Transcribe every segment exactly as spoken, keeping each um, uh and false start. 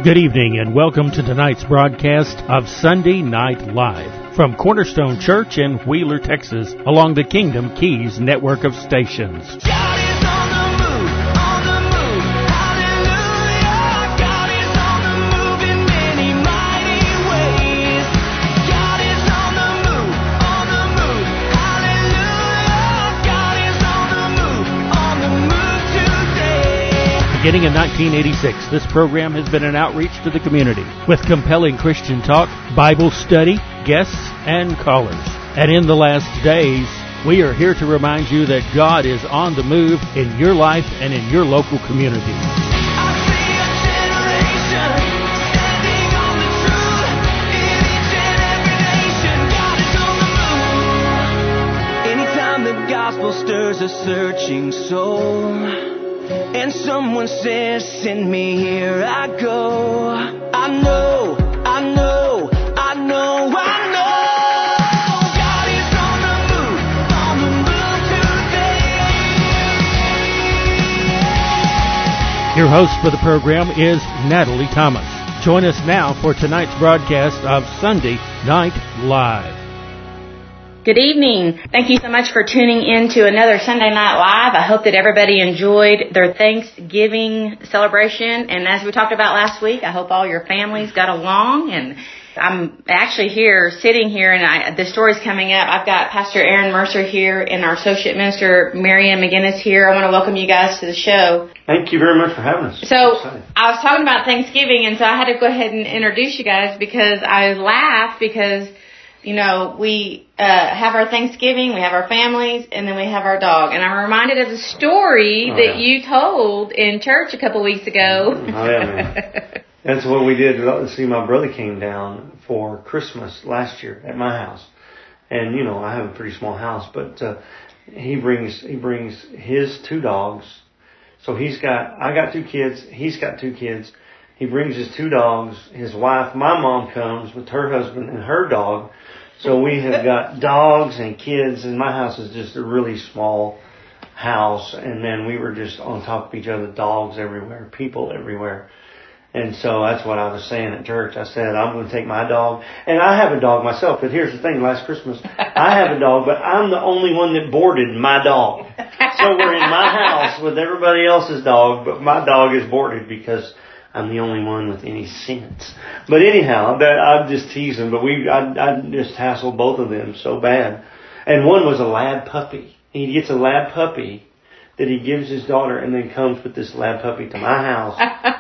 Good evening and welcome to tonight's broadcast of Sunday Night Live from Cornerstone Church in Wheeler, Texas, along the Kingdom Keys network of stations. Beginning in nineteen eighty-six, this program has been an outreach to the community with compelling Christian talk, Bible study, guests, and callers. And in the last days, we are here to remind you that God is on the move in your life and in your local community. Anytime the gospel stirs a searching soul, and someone says, send me, here I go. I know, I know, I know, I know. God is on the move, on the move today. Your host for the program is Natalie Thomas. Join us now for tonight's broadcast of Sunday Night Live. Good evening. Thank you so much for tuning in to another Sunday Night Live. I hope that everybody enjoyed their Thanksgiving celebration. And as we talked about last week, I hope all your families got along. And I'm actually here, sitting here, and I, the story's coming up. I've got Pastor Aaron Mercer here and our Associate Minister, Marianne McGinnis, here. I want to welcome you guys to the show. Thank you very much for having us. So I was talking about Thanksgiving, and so I had to go ahead and introduce you guys because I laughed because, you know, we uh, have our Thanksgiving, we have our families, and then we have our dog. And I'm reminded of the story oh, that yeah. you told in church a couple weeks ago. Oh, yeah, man. That's what we did. See, my brother came down for Christmas last year at my house. And, you know, I have a pretty small house, but uh, he brings he brings his two dogs. So he's got, I got two kids, he's got two kids. He brings his two dogs, his wife, my mom comes with her husband and her dog. So we have got dogs and kids, and my house is just a really small house. And then we were just on top of each other, dogs everywhere, people everywhere. And so that's what I was saying at church. I said, I'm going to take my dog. And I have a dog myself, but here's the thing, last Christmas, I have a dog, but I'm the only one that boarded my dog. So we're in my house with everybody else's dog, but my dog is boarded because I'm the only one with any sense. But anyhow, that I'm just teasing, but we, I, I just hassled both of them so bad. And one was a lab puppy. He gets a lab puppy that he gives his daughter and then comes with this lab puppy to my house.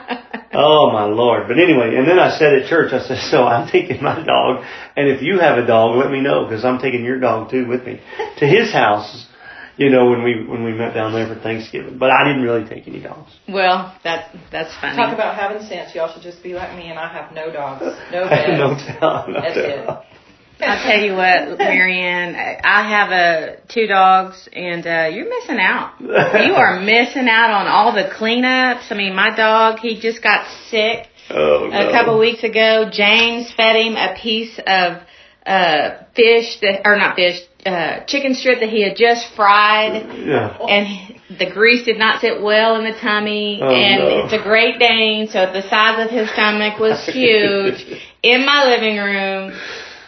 Oh my Lord. But anyway, and then I said at church, I said, so I'm taking my dog, and if you have a dog, let me know, because I'm taking your dog too with me to his house. You know, when we when we met down there for Thanksgiving. But I didn't really take any dogs. Well, that that's funny. Talk about having sense. Y'all should just be like me, and I have no dogs. No pets. no tell, no That's tell. it. I'll tell you what, Marianne, I have uh, two dogs, and uh, you're missing out. You are missing out on all the cleanups. I mean, my dog, he just got sick oh, no. a couple of weeks ago. James fed him a piece of uh, fish, that, or not fish, Uh, chicken strip that he had just fried, yeah. and he, the grease did not sit well in the tummy, oh, and no. it's a Great Dane, so the size of his stomach was huge in my living room.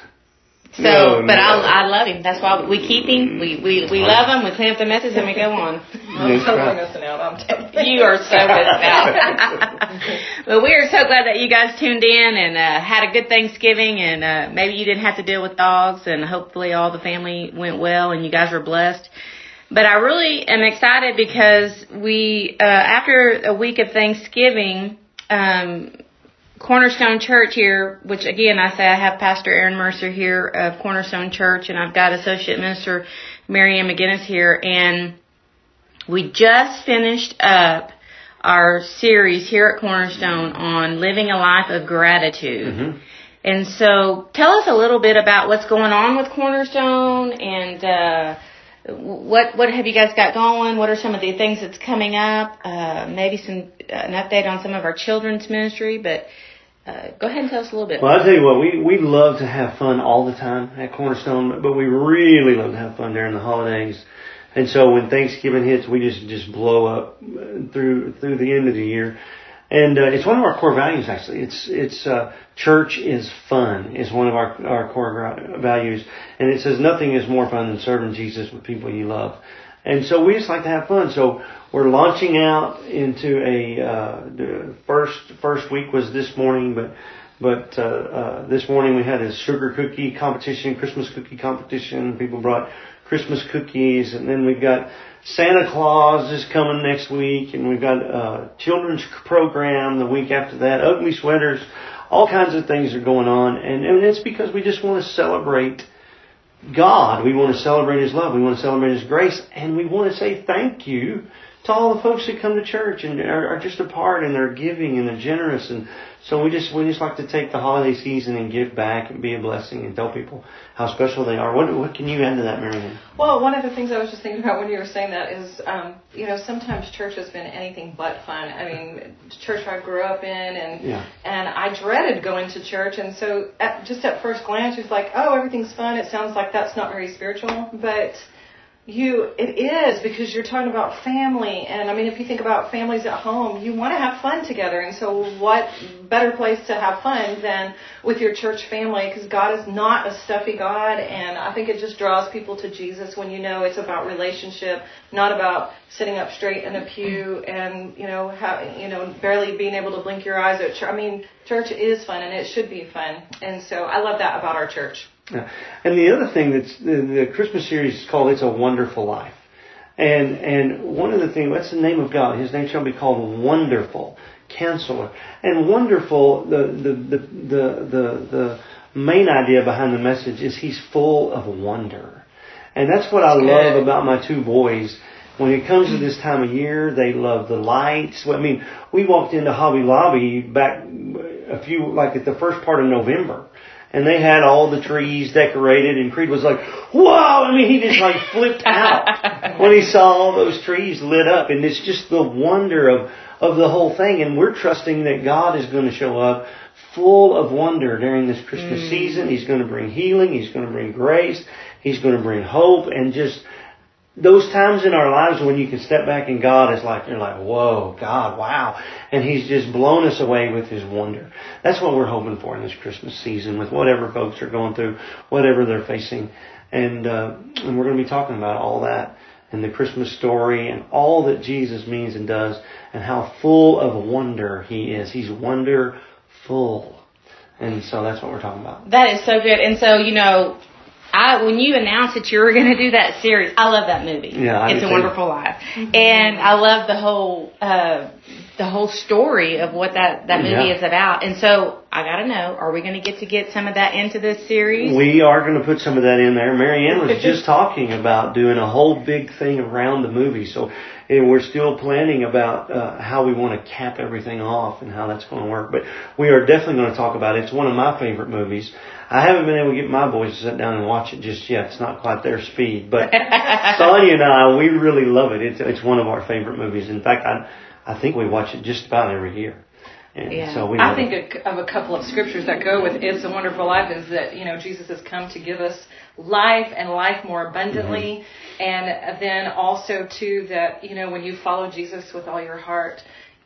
So, no, but no. I, I love him. That's why we keep him. We we we love him. We clean up the messes and we go on. I'm totally missing out. I'm telling you. You are so missing out. Well, we are so glad that you guys tuned in and uh, had a good Thanksgiving, and uh, maybe you didn't have to deal with dogs, and hopefully all the family went well and you guys were blessed. But I really am excited because we, uh, after a week of Thanksgiving, um, Cornerstone Church here, which again I say I have Pastor Aaron Mercer here of Cornerstone Church, and I've got Associate Minister Marianne McGinnis here, and we just finished up our series here at Cornerstone on living a life of gratitude. Mm-hmm. And so tell us a little bit about what's going on with Cornerstone, and uh, what what have you guys got going? What are some of the things that's coming up? Uh, maybe some uh, an update on some of our children's ministry, but Uh, go ahead and tell us a little bit. Well, I'll tell you what, we, we love to have fun all the time at Cornerstone, but we really love to have fun during the holidays. And so when Thanksgiving hits, we just, just blow up through, through the end of the year. And uh, it's one of our core values, actually. It's it's uh, church is fun is one of our our core values, and it says nothing is more fun than serving Jesus with people you love. And so we just like to have fun. So we're launching out into a uh, the first first week was this morning, but but uh, uh, this morning we had a sugar cookie competition, Christmas cookie competition. People brought Christmas cookies, and then we've got Santa Claus is coming next week, and we've got a children's program the week after that, ugly sweaters, all kinds of things are going on, and, and it's because we just want to celebrate God. We want to celebrate His love. We want to celebrate His grace, and we want to say thank you to all the folks that come to church and are, are just a part, and they're giving and they're generous, and so we just we just like to take the holiday season and give back and be a blessing and tell people how special they are. What what can you add to that, Marianne? Well, one of the things I was just thinking about when you were saying that is, um, you know, sometimes church has been anything but fun. I mean, church I grew up in, and yeah. and I dreaded going to church, and so at, just at first glance, it's like, oh, everything's fun. It sounds like that's not very spiritual, but You, it is, because you're talking about family, and I mean, if you think about families at home, you want to have fun together, and so what better place to have fun than with your church family, because God is not a stuffy God, and I think it just draws people to Jesus when you know it's about relationship, not about sitting up straight in a pew and, you know, how, you know, barely being able to blink your eyes at church. I mean, church is fun, and it should be fun, and so I love that about our church. Yeah. And the other thing that's the, the Christmas series is called "It's a Wonderful Life," and and one of the things, that's the name of God. His name shall be called Wonderful Counselor. And wonderful, the the the the the, the main idea behind the message is He's full of wonder, and that's what I love about my two boys. When it comes to this time of year, they love the lights. I mean, we walked into Hobby Lobby back a few, like at the first part of November. And they had all the trees decorated, and Creed was like, wow! I mean, he just like flipped out when he saw all those trees lit up. And it's just the wonder of, of the whole thing. And we're trusting that God is going to show up full of wonder during this Christmas mm. season. He's going to bring healing. He's going to bring grace. He's going to bring hope. And just those times in our lives when you can step back and God is like, you're like, whoa, God, wow. And He's just blown us away with His wonder. That's what we're hoping for in this Christmas season with whatever folks are going through, whatever they're facing. And, uh, and we're going to be talking about all that and the Christmas story and all that Jesus means and does and how full of wonder He is. He's wonderful. And so that's what we're talking about. That is so good. And so, you know, I, when you announced that you were going to do that series, I love that movie. Yeah, I It's a Wonderful Life, mm-hmm. and I love the whole uh, the whole story of what that, that movie yeah. is about. And so I got to know: are we going to get to get some of that into this series? We are going to put some of that in there. Marianne was just talking about doing a whole big thing around the movie, so and we're still planning about uh, how we want to cap everything off and how that's going to work. But we are definitely going to talk about it. It's one of my favorite movies. I haven't been able to get my boys to sit down and watch it just yet. It's not quite their speed. But Sonia and I, we really love it. It's it's one of our favorite movies. In fact, I I think we watch it just about every year. And yeah. so we I think of a couple of scriptures that go with It's a Wonderful Life is that, you know, Jesus has come to give us life and life more abundantly. Mm-hmm. And then also, too, that, you know, when you follow Jesus with all your heart,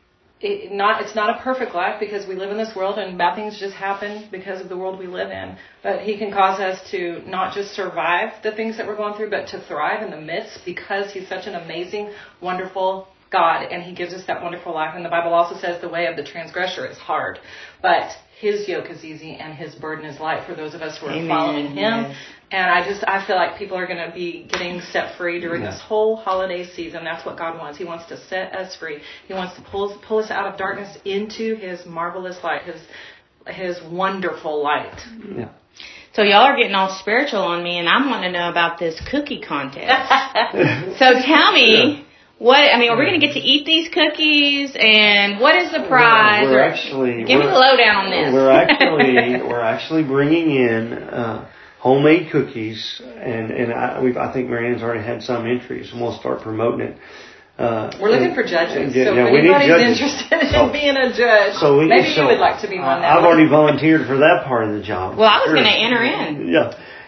It not it's not a perfect life because we live in this world and bad things just happen because of the world we live in. But He can cause us to not just survive the things that we're going through, but to thrive in the midst because He's such an amazing, wonderful God, and He gives us that wonderful life. And the Bible also says the way of the transgressor is hard, but His yoke is easy and His burden is light for those of us who are Amen. Following Him. Yes. And I just, I feel like people are going to be getting set free during yeah. this whole holiday season. That's what God wants. He wants to set us free. He wants to pull, pull us out of darkness into His marvelous light, His, His wonderful light. Yeah. So y'all are getting all spiritual on me, and I'm wanting to know about this cookie contest. So tell me, yeah. what, I mean, are we going to get to eat these cookies, and what is the prize? We're, we're actually, give we're, me the lowdown on this. We're actually, we're actually bringing in, uh, homemade cookies, and and I, we've, I think Marianne's already had some entries, and we'll start promoting it. Uh, We're looking and, for judges, yeah, so yeah, if anybody's interested so, in being a judge, so we, maybe so, you would like to be one. I've already volunteered for that part of the job. Well, I was sure. going to enter in. Yeah,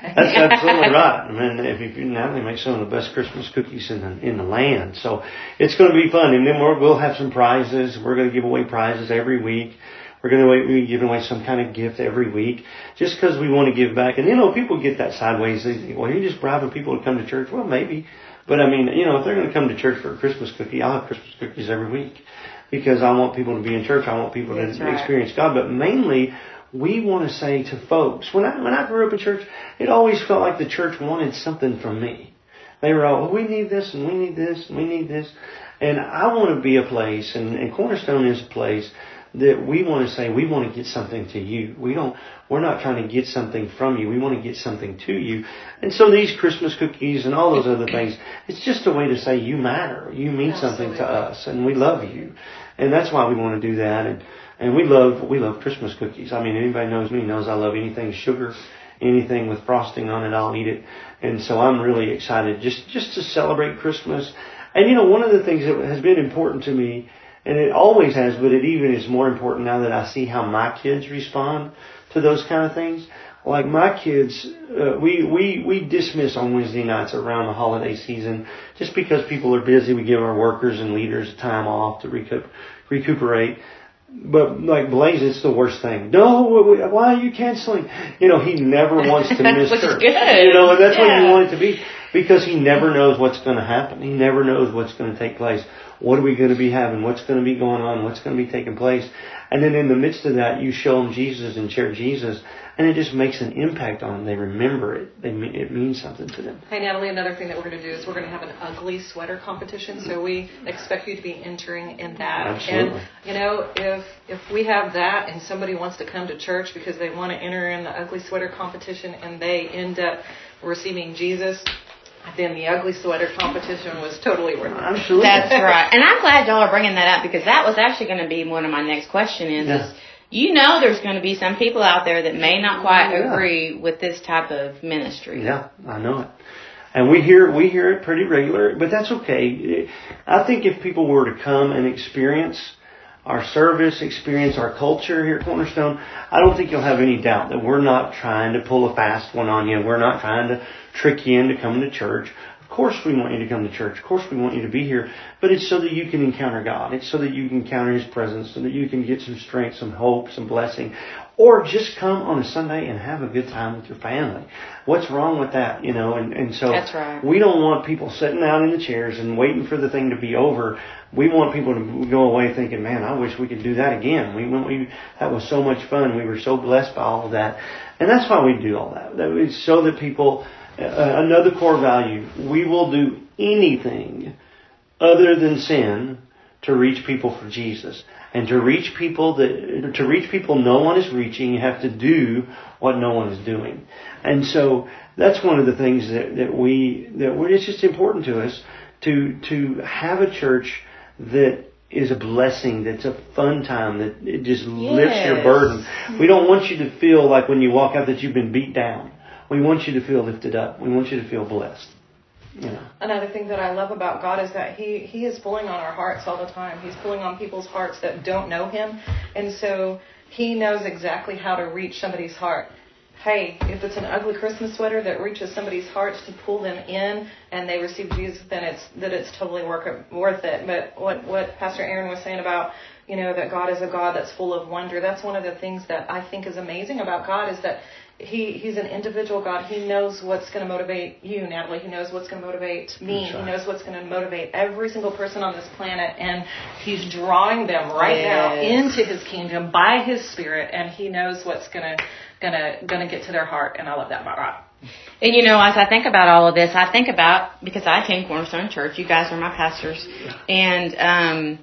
That's absolutely right. I mean, if you, Natalie makes some of the best Christmas cookies in the in the land, so it's going to be fun. And then we're, we'll have some prizes. We're going to give away prizes every week. We're going to be giving away some kind of gift every week, just because we want to give back. And you know, people get that sideways. They think, well, you're just bribing people to come to church. Well, maybe, but I mean, you know, if they're going to come to church for a Christmas cookie, I'll have Christmas cookies every week because I want people to be in church. I want people That's to right. experience God, but mainly. We want to say to folks, when I when I grew up in church, it always felt like the church wanted something from me. They were all, well, we need this and we need this and we need this. And I want to be a place, and, and Cornerstone is a place that we want to say we want to get something to you. We don't, we're not trying to get something from you. We want to get something to you. And so these Christmas cookies and all those other things, it's just a way to say you matter. You mean Absolutely. something to us and we love you. And that's why we want to do that. And And we love we love Christmas cookies. I mean, anybody knows me knows I love anything sugar, anything with frosting on it, I'll eat it. And so I'm really excited just, just to celebrate Christmas. And you know, one of the things that has been important to me, and it always has, but it even is more important now that I see how my kids respond to those kind of things. Like my kids, uh, we, we, we dismiss on Wednesday nights around the holiday season just because people are busy. We give our workers and leaders time off to recoup, recuperate. But like Blaze, it's the worst thing. No, why are you canceling? You know, he never wants to miss Which church. is good. You know, and that's Yeah. what you want it to be because he never knows what's going to happen. He never knows what's going to take place. What are we going to be having? What's going to be going on? What's going to be taking place? And then in the midst of that, you show them Jesus and share Jesus, and it just makes an impact on them. They remember it. They it means something to them. Hey, Natalie, another thing that we're going to do is we're going to have an ugly sweater competition, so we expect you to be entering in that. Absolutely. And, you know, if if we have that and somebody wants to come to church because they want to enter in the ugly sweater competition and they end up receiving Jesus, then the ugly sweater competition was totally worth it. Absolutely. That's right. And I'm glad y'all are bringing that up because that was actually going to be one of my next question is, Yeah. is you know there's going to be some people out there that may not quite Yeah. agree with this type of ministry. Yeah, I know it. And we hear we hear it pretty regular, but that's okay. I think if people were to come and experience our service, experience our culture here at Cornerstone, I don't think you'll have any doubt that we're not trying to pull a fast one on you. We're not trying to trick you into coming to church. Of course we want you to come to church. Of course we want you to be here. But it's so that you can encounter God. It's so that you can encounter His presence, so that you can get some strength, some hope, some blessing. Or just come on a Sunday and have a good time with your family. What's wrong with that? You know, and, and so That's right. we don't want people sitting out in the chairs and waiting for the thing to be over. We want people to go away thinking, man, I wish we could do that again. We, we that was so much fun. We were so blessed by all of that. And that's why we do all that. That it's so that people, uh, another core value, we will do anything other than sin to reach people for Jesus. And to reach people that, to reach people no one is reaching, you have to do what no one is doing. And so that's one of the things that, that we, that we, it's just important to us to, to have a church that is a blessing, that's a fun time, that it just lifts your Yes. burden. We don't want you to feel like when you walk out that you've been beat down. We want you to feel lifted up. We want you to feel blessed. You know. Another thing that I love about God is that He He is pulling on our hearts all the time. He's pulling on people's hearts that don't know Him. And so He knows exactly how to reach somebody's heart. Hey, if it's an ugly Christmas sweater that reaches somebody's hearts to pull them in and they receive Jesus, then it's that it's totally work, worth it. But what, what Pastor Aaron was saying about, you know, that God is a God that's full of wonder, that's one of the things that I think is amazing about God is that He He's an individual God. He knows what's going to motivate you, Natalie. He knows what's going to motivate me. That's right. He knows what's going to motivate every single person on this planet. And He's drawing them right Yes. now into His kingdom by His Spirit. And He knows what's going to gonna gonna get to their heart. And I love that about God. And you know, as I think about all of this, I think about, because I attend Cornerstone Church, you guys are my pastors, and um,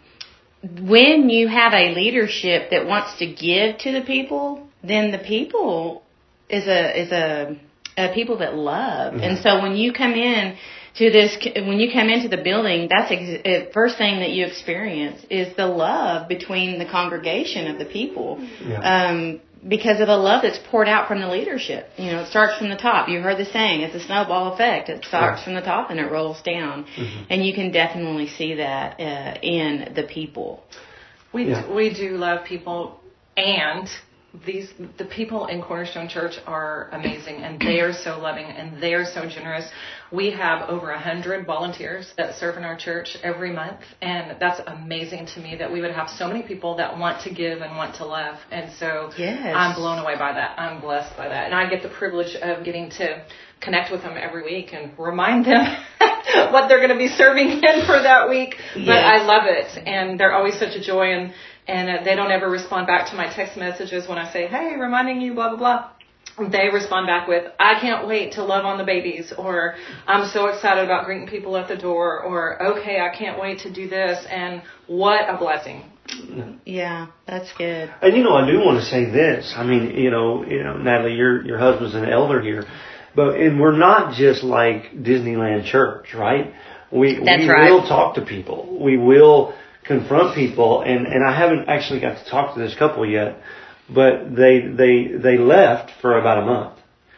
when you have a leadership that wants to give to the people, then the people is a is a, a people that love. Mm-hmm. And so when you come in to this, when you come into the building, that's the first thing that you experience is the love between the congregation of the people. Yeah. Um, because of the love that's poured out from the leadership. You know, it starts from the top. You heard the saying, it's a snowball effect. It starts from the top and it rolls down. Mm-hmm. And you can definitely see that uh, in the people. We Yeah. do, we do love people, and these the people in Cornerstone Church are amazing, and they are so loving, and they are so generous. We have over a hundred volunteers that serve in our church every month, and that's amazing to me that we would have so many people that want to give and want to love. And so yes. I'm blown away by that. I'm blessed by that, and I get the privilege of getting to connect with them every week and remind them what they're going to be serving in for that week. But yes. I love it, and they're always such a joy, and And uh, they don't ever respond back to my text messages when I say, hey, reminding you, blah, blah, blah. They respond back with, I can't wait to love on the babies, or I'm so excited about greeting people at the door, or, okay, I can't wait to do this, and what a blessing. Yeah, that's good. And, you know, I do want to say this. I mean, you know, you know, Natalie, your your husband's an elder here, but and we're not just like Disneyland Church, right? We, that's we right. will talk to people. We will confront people, and, and I haven't actually got to talk to this couple yet, but they they they left for about a month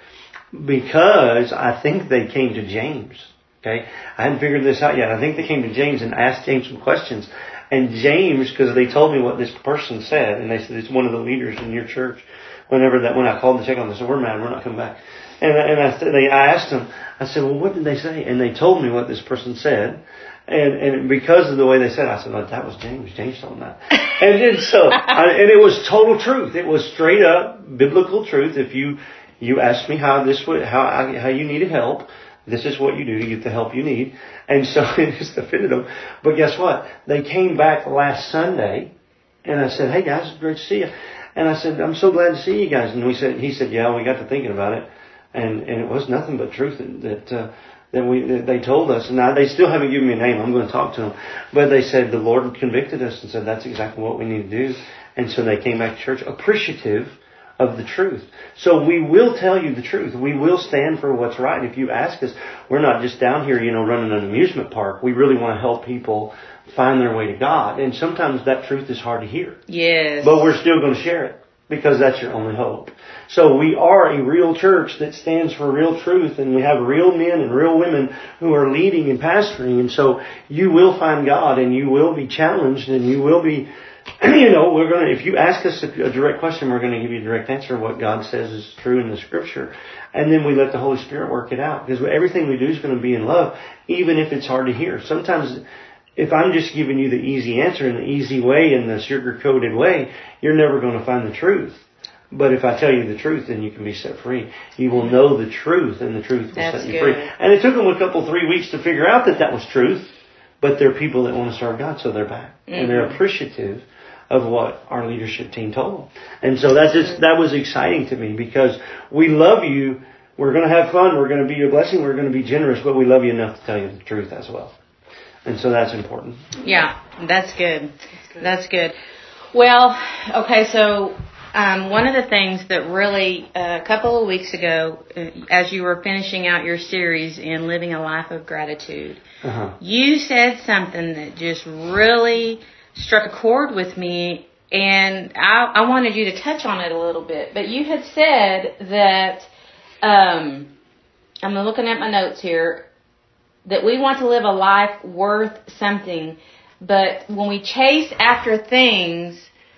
because I think they came to James. Okay, I hadn't figured this out yet. I think they came to James and asked James some questions, and James, because they told me what this person said, and they said it's one of the leaders in your church. Whenever that when I called to check on them, they said we're mad, we're not coming back. And and I they I asked them, I said, well, what did they say? And they told me what this person said. And and because of the way they said it, I said, oh, that was James. James told them that. And then so, I, and it was total truth. It was straight up biblical truth. If you you asked me how this would, how I, how you needed help, this is what you do to get the help you need. And so it just offended them. But guess what? They came back last Sunday, and I said, hey guys, it's great to see you. And I said, I'm so glad to see you guys. And we said, he said, yeah, we got to thinking about it, and and it was nothing but truth that. that uh, That we, that they told us, and now they still haven't given me a name. I'm going to talk to them, but they said the Lord convicted us and said that's exactly what we need to do, and so they came back to church appreciative of the truth. So we will tell you the truth. We will stand for what's right. If you ask us, we're not just down here, you know, running an amusement park. We really want to help people find their way to God, and sometimes that truth is hard to hear. Yes, but we're still going to share it because that's your only hope. So we are a real church that stands for real truth, and we have real men and real women who are leading and pastoring. And so you will find God, and you will be challenged, and you will be, you know, we're going to, if you ask us a direct question, we're going to give you a direct answer of what God says is true in the Scripture. And then we let the Holy Spirit work it out, because everything we do is going to be in love, even if it's hard to hear. Sometimes if I'm just giving you the easy answer in the easy way, in the sugar-coated way, you're never going to find the truth. But if I tell you the truth, then you can be set free. You will know the truth, and the truth will That's set you good. free. And it took them a couple, three weeks to figure out that that was truth. But they're people that want to serve God, so they're back. Mm-hmm. And they're appreciative of what our leadership team told them. And so that just that was exciting to me, because we love you. We're going to have fun. We're going to be a blessing. We're going to be generous. But we love you enough to tell you the truth as well. And so that's important. Yeah, that's good. That's good. That's good. Well, okay, so um, one of the things that really, uh, a couple of weeks ago, uh, as you were finishing out your series in Living a Life of Gratitude, uh-huh. you said something that just really struck a chord with me, and I, I wanted you to touch on it a little bit. But you had said that, um, I'm looking at my notes here, that we want to live a life worth something, but when we chase after things,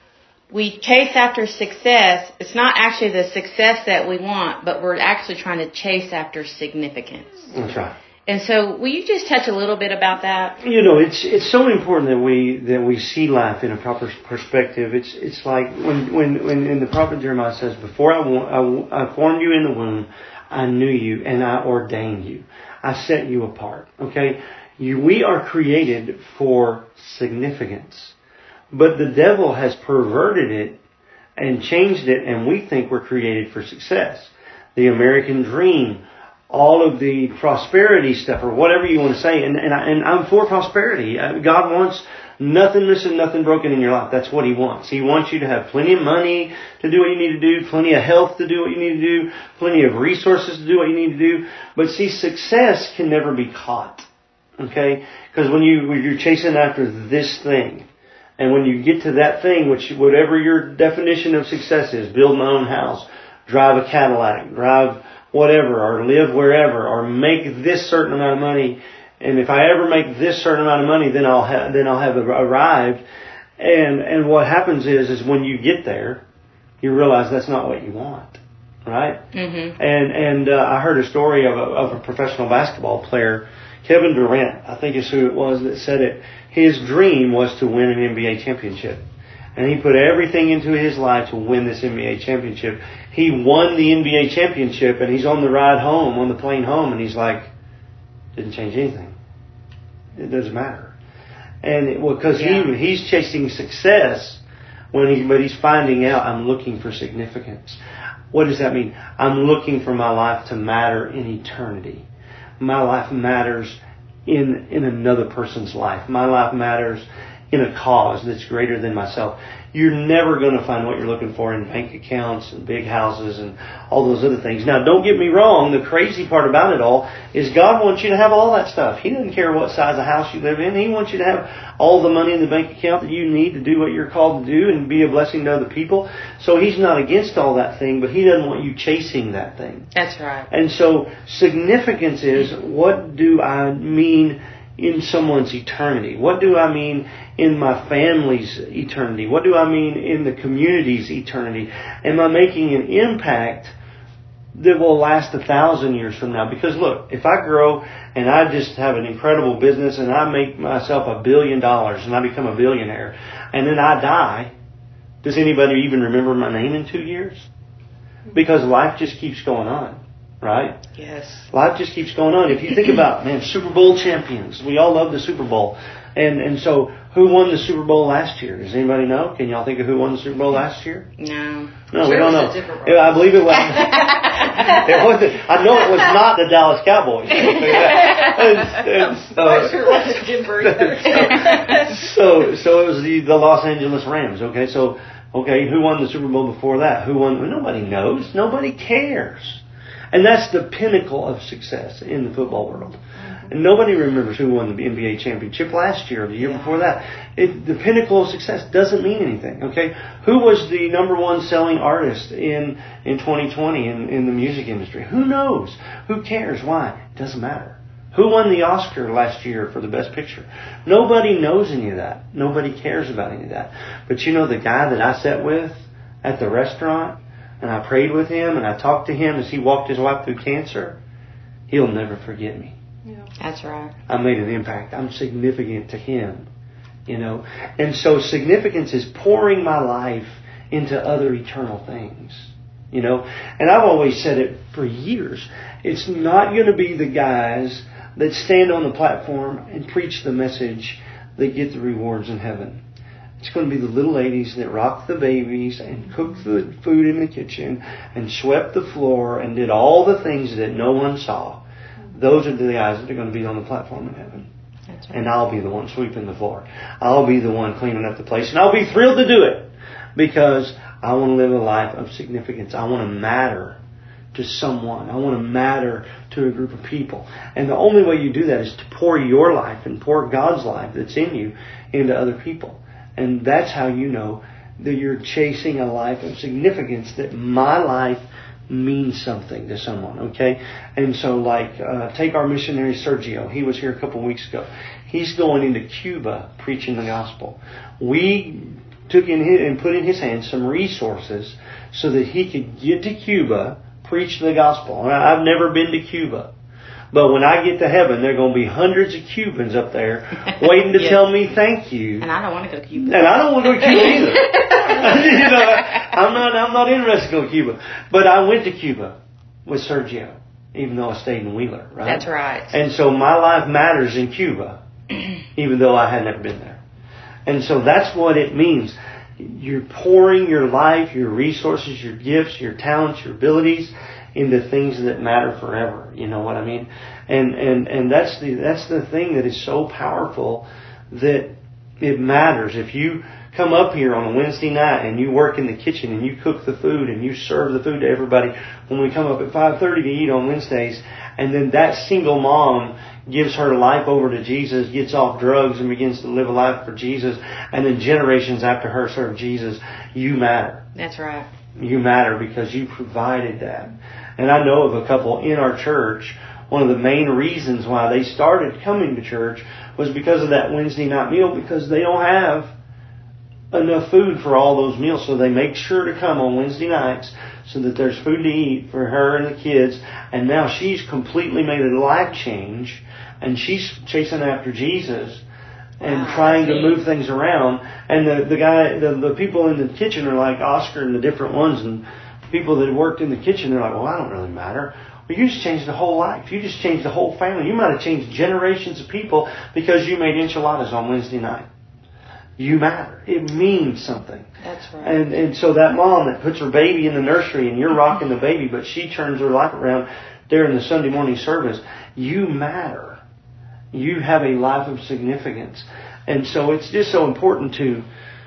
we chase after success. It's not actually the success that we want, but we're actually trying to chase after significance. That's right. And so, will you just touch a little bit about that? You know, it's it's so important that we that we see life in a proper perspective. It's it's like when when when in the prophet Jeremiah says, "Before I, I, I formed you in the womb, I knew you and I ordained you. I set you apart." Okay, you, we are created for significance, but the devil has perverted it and changed it, and we think we're created for success. The American dream, all of the prosperity stuff, or whatever you want to say, and and, I, and I'm for prosperity. God wants nothing missing, nothing broken in your life. That's what He wants. He wants you to have plenty of money to do what you need to do, plenty of health to do what you need to do, plenty of resources to do what you need to do. But see, success can never be caught. Okay? Because when, you, when you're chasing after this thing, and when you get to that thing, which whatever your definition of success is, build my own house, drive a Cadillac, drive whatever, or live wherever, or make this certain amount of money, and if I ever make this certain amount of money, then I'll have then I'll have arrived. And and what happens is is when you get there, you realize that's not what you want, right? Mm-hmm. And and uh, I heard a story of a, of a professional basketball player, Kevin Durant, I think is who it was that said it. His dream was to win an N B A championship. And he put everything into his life to win this N B A championship. He won the N B A championship, and he's on the ride home, on the plane home, and he's like, didn't change anything. It doesn't matter. And it, well, because yeah. he he's chasing success, when he but he's finding out, I'm looking for significance. What does that mean? I'm looking for my life to matter in eternity. My life matters in in another person's life. My life matters in a cause that's greater than myself. You're never going to find what you're looking for in bank accounts and big houses and all those other things. Now, don't get me wrong. The crazy part about it all is God wants you to have all that stuff. He doesn't care what size of house you live in. He wants you to have all the money in the bank account that you need to do what you're called to do and be a blessing to other people. So He's not against all that thing, but He doesn't want you chasing that thing. That's right. And so significance is, what do I mean in someone's eternity? What do I mean in my family's eternity? What do I mean in the community's eternity? Am I making an impact that will last a thousand years from now? Because look, if I grow and I just have an incredible business and I make myself a billion dollars and I become a billionaire and then I die, does anybody even remember my name in two years? Because life just keeps going on. Right? Yes. Life just keeps going on. If you think about, man, Super Bowl champions. We all love the Super Bowl. And and so, who won the Super Bowl last year? Does anybody know? Can y'all think of who won the Super Bowl last year? No. No, sure we don't know. Yeah, I believe it was. It wasn't. I know it was not the Dallas Cowboys. and, and so, I sure wasn't Denver either. so, so it was the, the Los Angeles Rams. Okay, so okay, who won the Super Bowl before that? Who won? Nobody knows. Nobody cares. And that's the pinnacle of success in the football world. And nobody remembers who won the N B A championship last year or the year yeah. before that. It, the pinnacle of success doesn't mean anything, okay? Who was the number one selling artist in, in twenty twenty in, in the music industry? Who knows? Who cares? Why? It doesn't matter. Who won the Oscar last year for the Best Picture? Nobody knows any of that. Nobody cares about any of that. But you know the guy that I sat with at the restaurant, and I prayed with him, and I talked to him as he walked his wife through cancer, he'll never forget me. Yeah. That's right. I made an impact. I'm significant to him, you know. And so significance is pouring my life into other eternal things, you know. And I've always said it for years. It's not going to be the guys that stand on the platform and preach the message that get the rewards in heaven. It's going to be the little ladies that rocked the babies and cooked the food in the kitchen and swept the floor and did all the things that no one saw. Those are the guys that are going to be on the platform in heaven. That's right. And I'll be the one sweeping the floor. I'll be the one cleaning up the place. And I'll be thrilled to do it because I want to live a life of significance. I want to matter to someone. I want to matter to a group of people. And the only way you do that is to pour your life and pour God's life that's in you into other people. And that's how you know that you're chasing a life of significance, that my life means something to someone, okay? And so, like, uh, take our missionary Sergio. He was here a couple of weeks ago. He's going into Cuba preaching the gospel. We took in his, and put in his hands some resources so that he could get to Cuba, preach the gospel. I've never been to Cuba. But when I get to heaven, there are going to be hundreds of Cubans up there waiting to yes. tell me thank you. And I don't want to go to Cuba. And I don't want to go to Cuba either. you know, I'm not. I'm not interested in going to Cuba. But I went to Cuba with Sergio, even though I stayed in Wheeler. Right. That's right. And so my life matters in Cuba, even though I had never been there. And so that's what it means. You're pouring your life, your resources, your gifts, your talents, your abilities into things that matter forever. You know what I mean? And and and that's the that's the thing that is so powerful, that it matters. If you come up here on a Wednesday night and you work in the kitchen and you cook the food and you serve the food to everybody, when we come up at five thirty to eat on Wednesdays, and then that single mom gives her life over to Jesus, gets off drugs and begins to live a life for Jesus, and then generations after her serve Jesus, you matter. That's right. You matter because you provided that. And I know of a couple in our church, one of the main reasons why they started coming to church was because of that Wednesday night meal, because they don't have enough food for all those meals. So they make sure to come on Wednesday nights so that there's food to eat for her and the kids. And now she's completely made a life change, and she's chasing after Jesus and wow, trying to move things around. And the the guy, the, the people in the kitchen are like Oscar and the different ones, and people that worked in the kitchen, they're like, well, I don't really matter. Well, you just changed the whole life. You just changed the whole family. You might have changed generations of people because you made enchiladas on Wednesday night. You matter. It means something. That's right. And and so that mom that puts her baby in the nursery and you're rocking the baby, but she turns her life around during the Sunday morning service, you matter. You have a life of significance. And so it's just so important to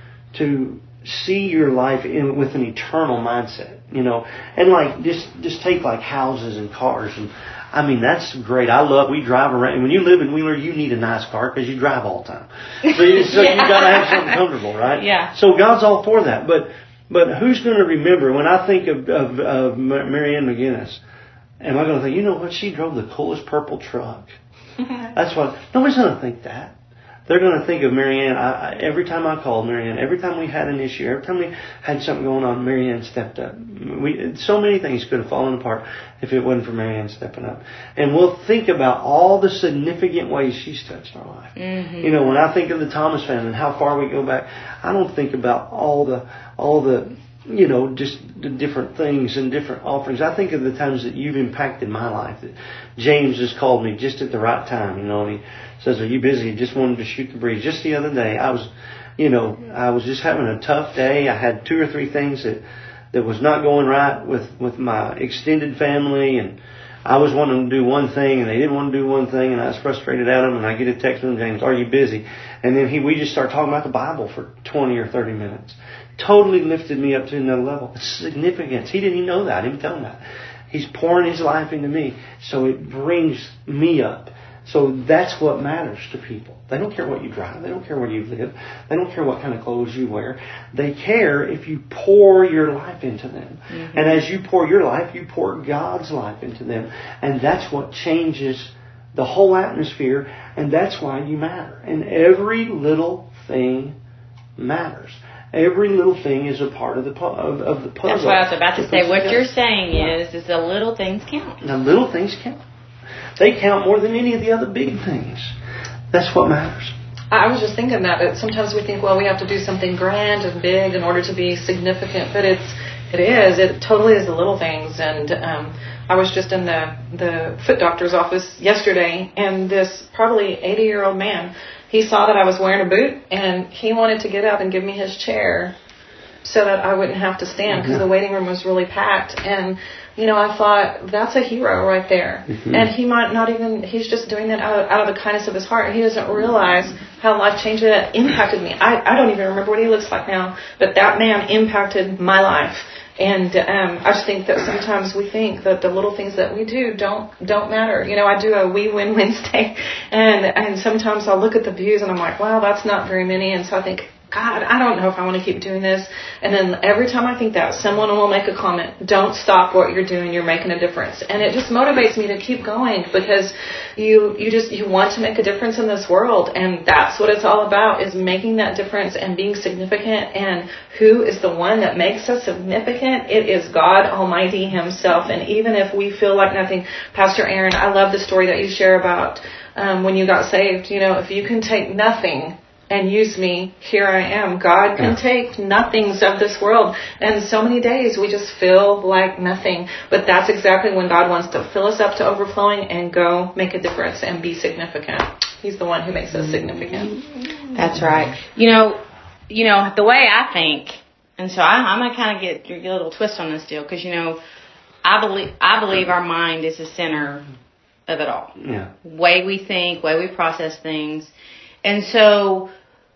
to see your life in with an eternal mindset, you know. And like just just take like houses and cars, and I mean that's great. I love we drive around. When you live in Wheeler, you need a nice car because you drive all the time. So, you, so yeah. you got to have something comfortable, right? Yeah. So God's all for that. But but who's going to remember when I think of of, of Marianne McGinnis? Am I going to think, you know what? She drove the coolest purple truck. That's what. Nobody's going to think that. They're going to think of Marianne. I, I, every time I called Marianne, every time we had an issue, every time we had something going on, Marianne stepped up. We, so many things could have fallen apart if it wasn't for Marianne stepping up. And we'll think about all the significant ways she's touched our life. Mm-hmm. You know, when I think of the Thomas family and how far we go back, I don't think about all the all the you know, just the different things and different offerings. I think of the times that you've impacted my life. That James just called me just at the right time, you know, and he says, are you busy? Just wanted to shoot the breeze. Just the other day, I was, you know, I was just having a tough day. I had two or three things that, that was not going right with, with my extended family, and I was wanting to do one thing and they didn't want to do one thing, and I was frustrated at them, and I get a text from James, are you busy? And then he, we just start talking about the Bible for twenty or thirty minutes. Totally lifted me up to another level. It's significance. He didn't even know that. I didn't tell him that. He's pouring his life into me, so it brings me up. So that's what matters to people. They don't care what you drive. They don't care where you live. They don't care what kind of clothes you wear. They care if you pour your life into them. Mm-hmm. And as you pour your life, you pour God's life into them. And that's what changes the whole atmosphere. And that's why you matter. And every little thing matters. Every little thing is a part of the of, of the puzzle. That's what I was about to say. What you're saying is, is the little things count. The little things count. They count more than any of the other big things. That's what matters. I was just thinking that, that sometimes we think, well, we have to do something grand and big in order to be significant, but it's it is. It totally is the little things. And um, I was just in the, the foot doctor's office yesterday, and this probably eighty-year-old man, he saw that I was wearing a boot, and he wanted to get up and give me his chair so that I wouldn't have to stand because mm-hmm. the waiting room was really packed. And, you know, I thought, that's a hero right there. Mm-hmm. And he might not even, he's just doing that out of, out of the kindness of his heart. He doesn't realize how life-changing that impacted me. I, I don't even remember what he looks like now, but that man impacted my life. And um, I just think that sometimes we think that the little things that we do don't don't matter. You know, I do a We Win Wednesday, and and sometimes I'll look at the views and I'm like, wow, that's not very many. And so I think, God, I don't know if I want to keep doing this. And then every time I think that, someone will make a comment, don't stop what you're doing, you're making a difference. And it just motivates me to keep going because you you just, you want to make a difference in this world. And that's what it's all about, is making that difference and being significant. And who is the one that makes us significant? It is God Almighty Himself. And even if we feel like nothing, Pastor Aaron, I love the story that you share about um, when you got saved. You know, if you can take nothing and use me, here I am. God can yeah. take nothings of this world. And so many days we just feel like nothing. But that's exactly when God wants to fill us up to overflowing and go make a difference and be significant. He's the one who makes us significant. That's right. You know, you know the way I think, and so I, I'm going to kind of get your little twist on this deal, because, you know, I believe, I believe our mind is the center of it all. Yeah. Way we think, way we process things. And so,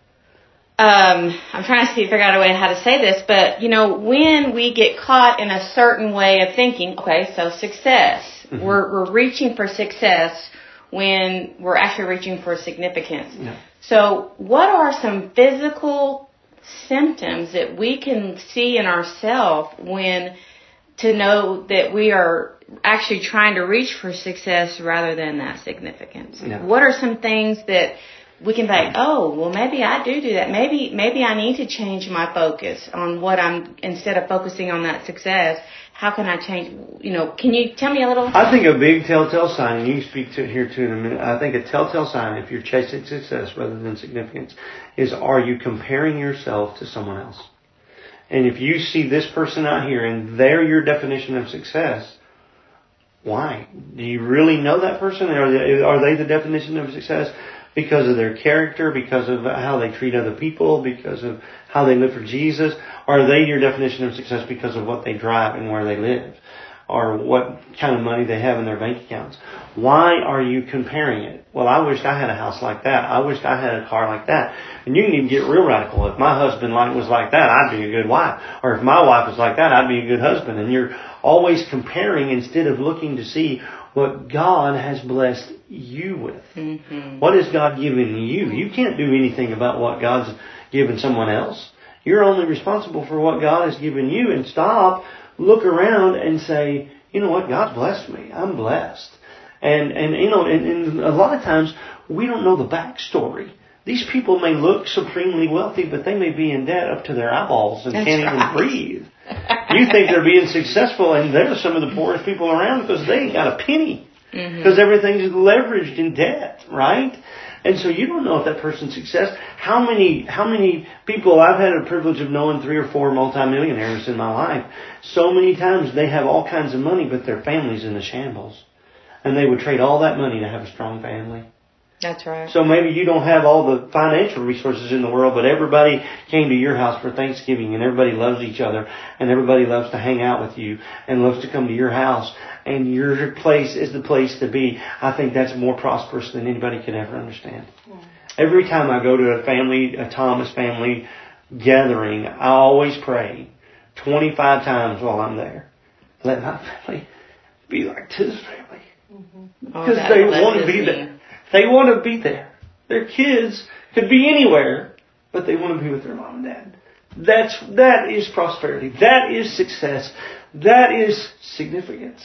um, I'm trying to see, figure out a way how to say this, but, you know, when we get caught in a certain way of thinking, okay, so success, mm-hmm. we're, we're reaching for success when we're actually reaching for significance. Yeah. So what are some physical symptoms that we can see in ourselves when to know that we are actually trying to reach for success rather than that significance? Yeah. What are some things that we can think, oh, well, maybe I do do that. Maybe, maybe I need to change my focus on what I'm, instead of focusing on that success, how can I change, you know, can you tell me a little? I think a big telltale sign, and you can speak to it here too in a minute, I think a telltale sign, if you're chasing success rather than significance, is are you comparing yourself to someone else? And if you see this person out here and they're your definition of success, why? Do you really know that person? Are they, are they the definition of success because of their character, because of how they treat other people, because of how they live for Jesus? Or are they your definition of success because of what they drive and where they live? Or what kind of money they have in their bank accounts? Why are you comparing it? Well, I wished I had a house like that. I wished I had a car like that. And you can even get real radical. If my husband was like that, I'd be a good wife. Or if my wife was like that, I'd be a good husband. And you're always comparing instead of looking to see what God has blessed you with. Mm-hmm. What has God given you? You can't do anything about what God's given someone else. You're only responsible for what God has given you. And stop, look around and say, you know what, God's blessed me. I'm blessed. And, and you know, and, and a lot of times we don't know the backstory. These people may look supremely wealthy, but they may be in debt up to their eyeballs and That's can't right. even breathe. You think they're being successful, and they're some of the poorest people around because they ain't got a penny. Because mm-hmm. everything's leveraged in debt, right? And so you don't know if that person's success. How many, how many people, I've had the privilege of knowing three or four multimillionaires in my life. So many times they have all kinds of money, but their family's in the shambles. And they would trade all that money to have a strong family. That's right. So maybe you don't have all the financial resources in the world, but everybody came to your house for Thanksgiving, and everybody loves each other, and everybody loves to hang out with you, and loves to come to your house, and your place is the place to be. I think that's more prosperous than anybody could ever understand. Yeah. Every time I go to a family, a Thomas family gathering, I always pray twenty-five times while I'm there. Let my family be like this family. Because mm-hmm. oh, they want to be me. there. They want to be there. Their kids could be anywhere, but they want to be with their mom and dad. That's, that is prosperity. That is success. That is significance.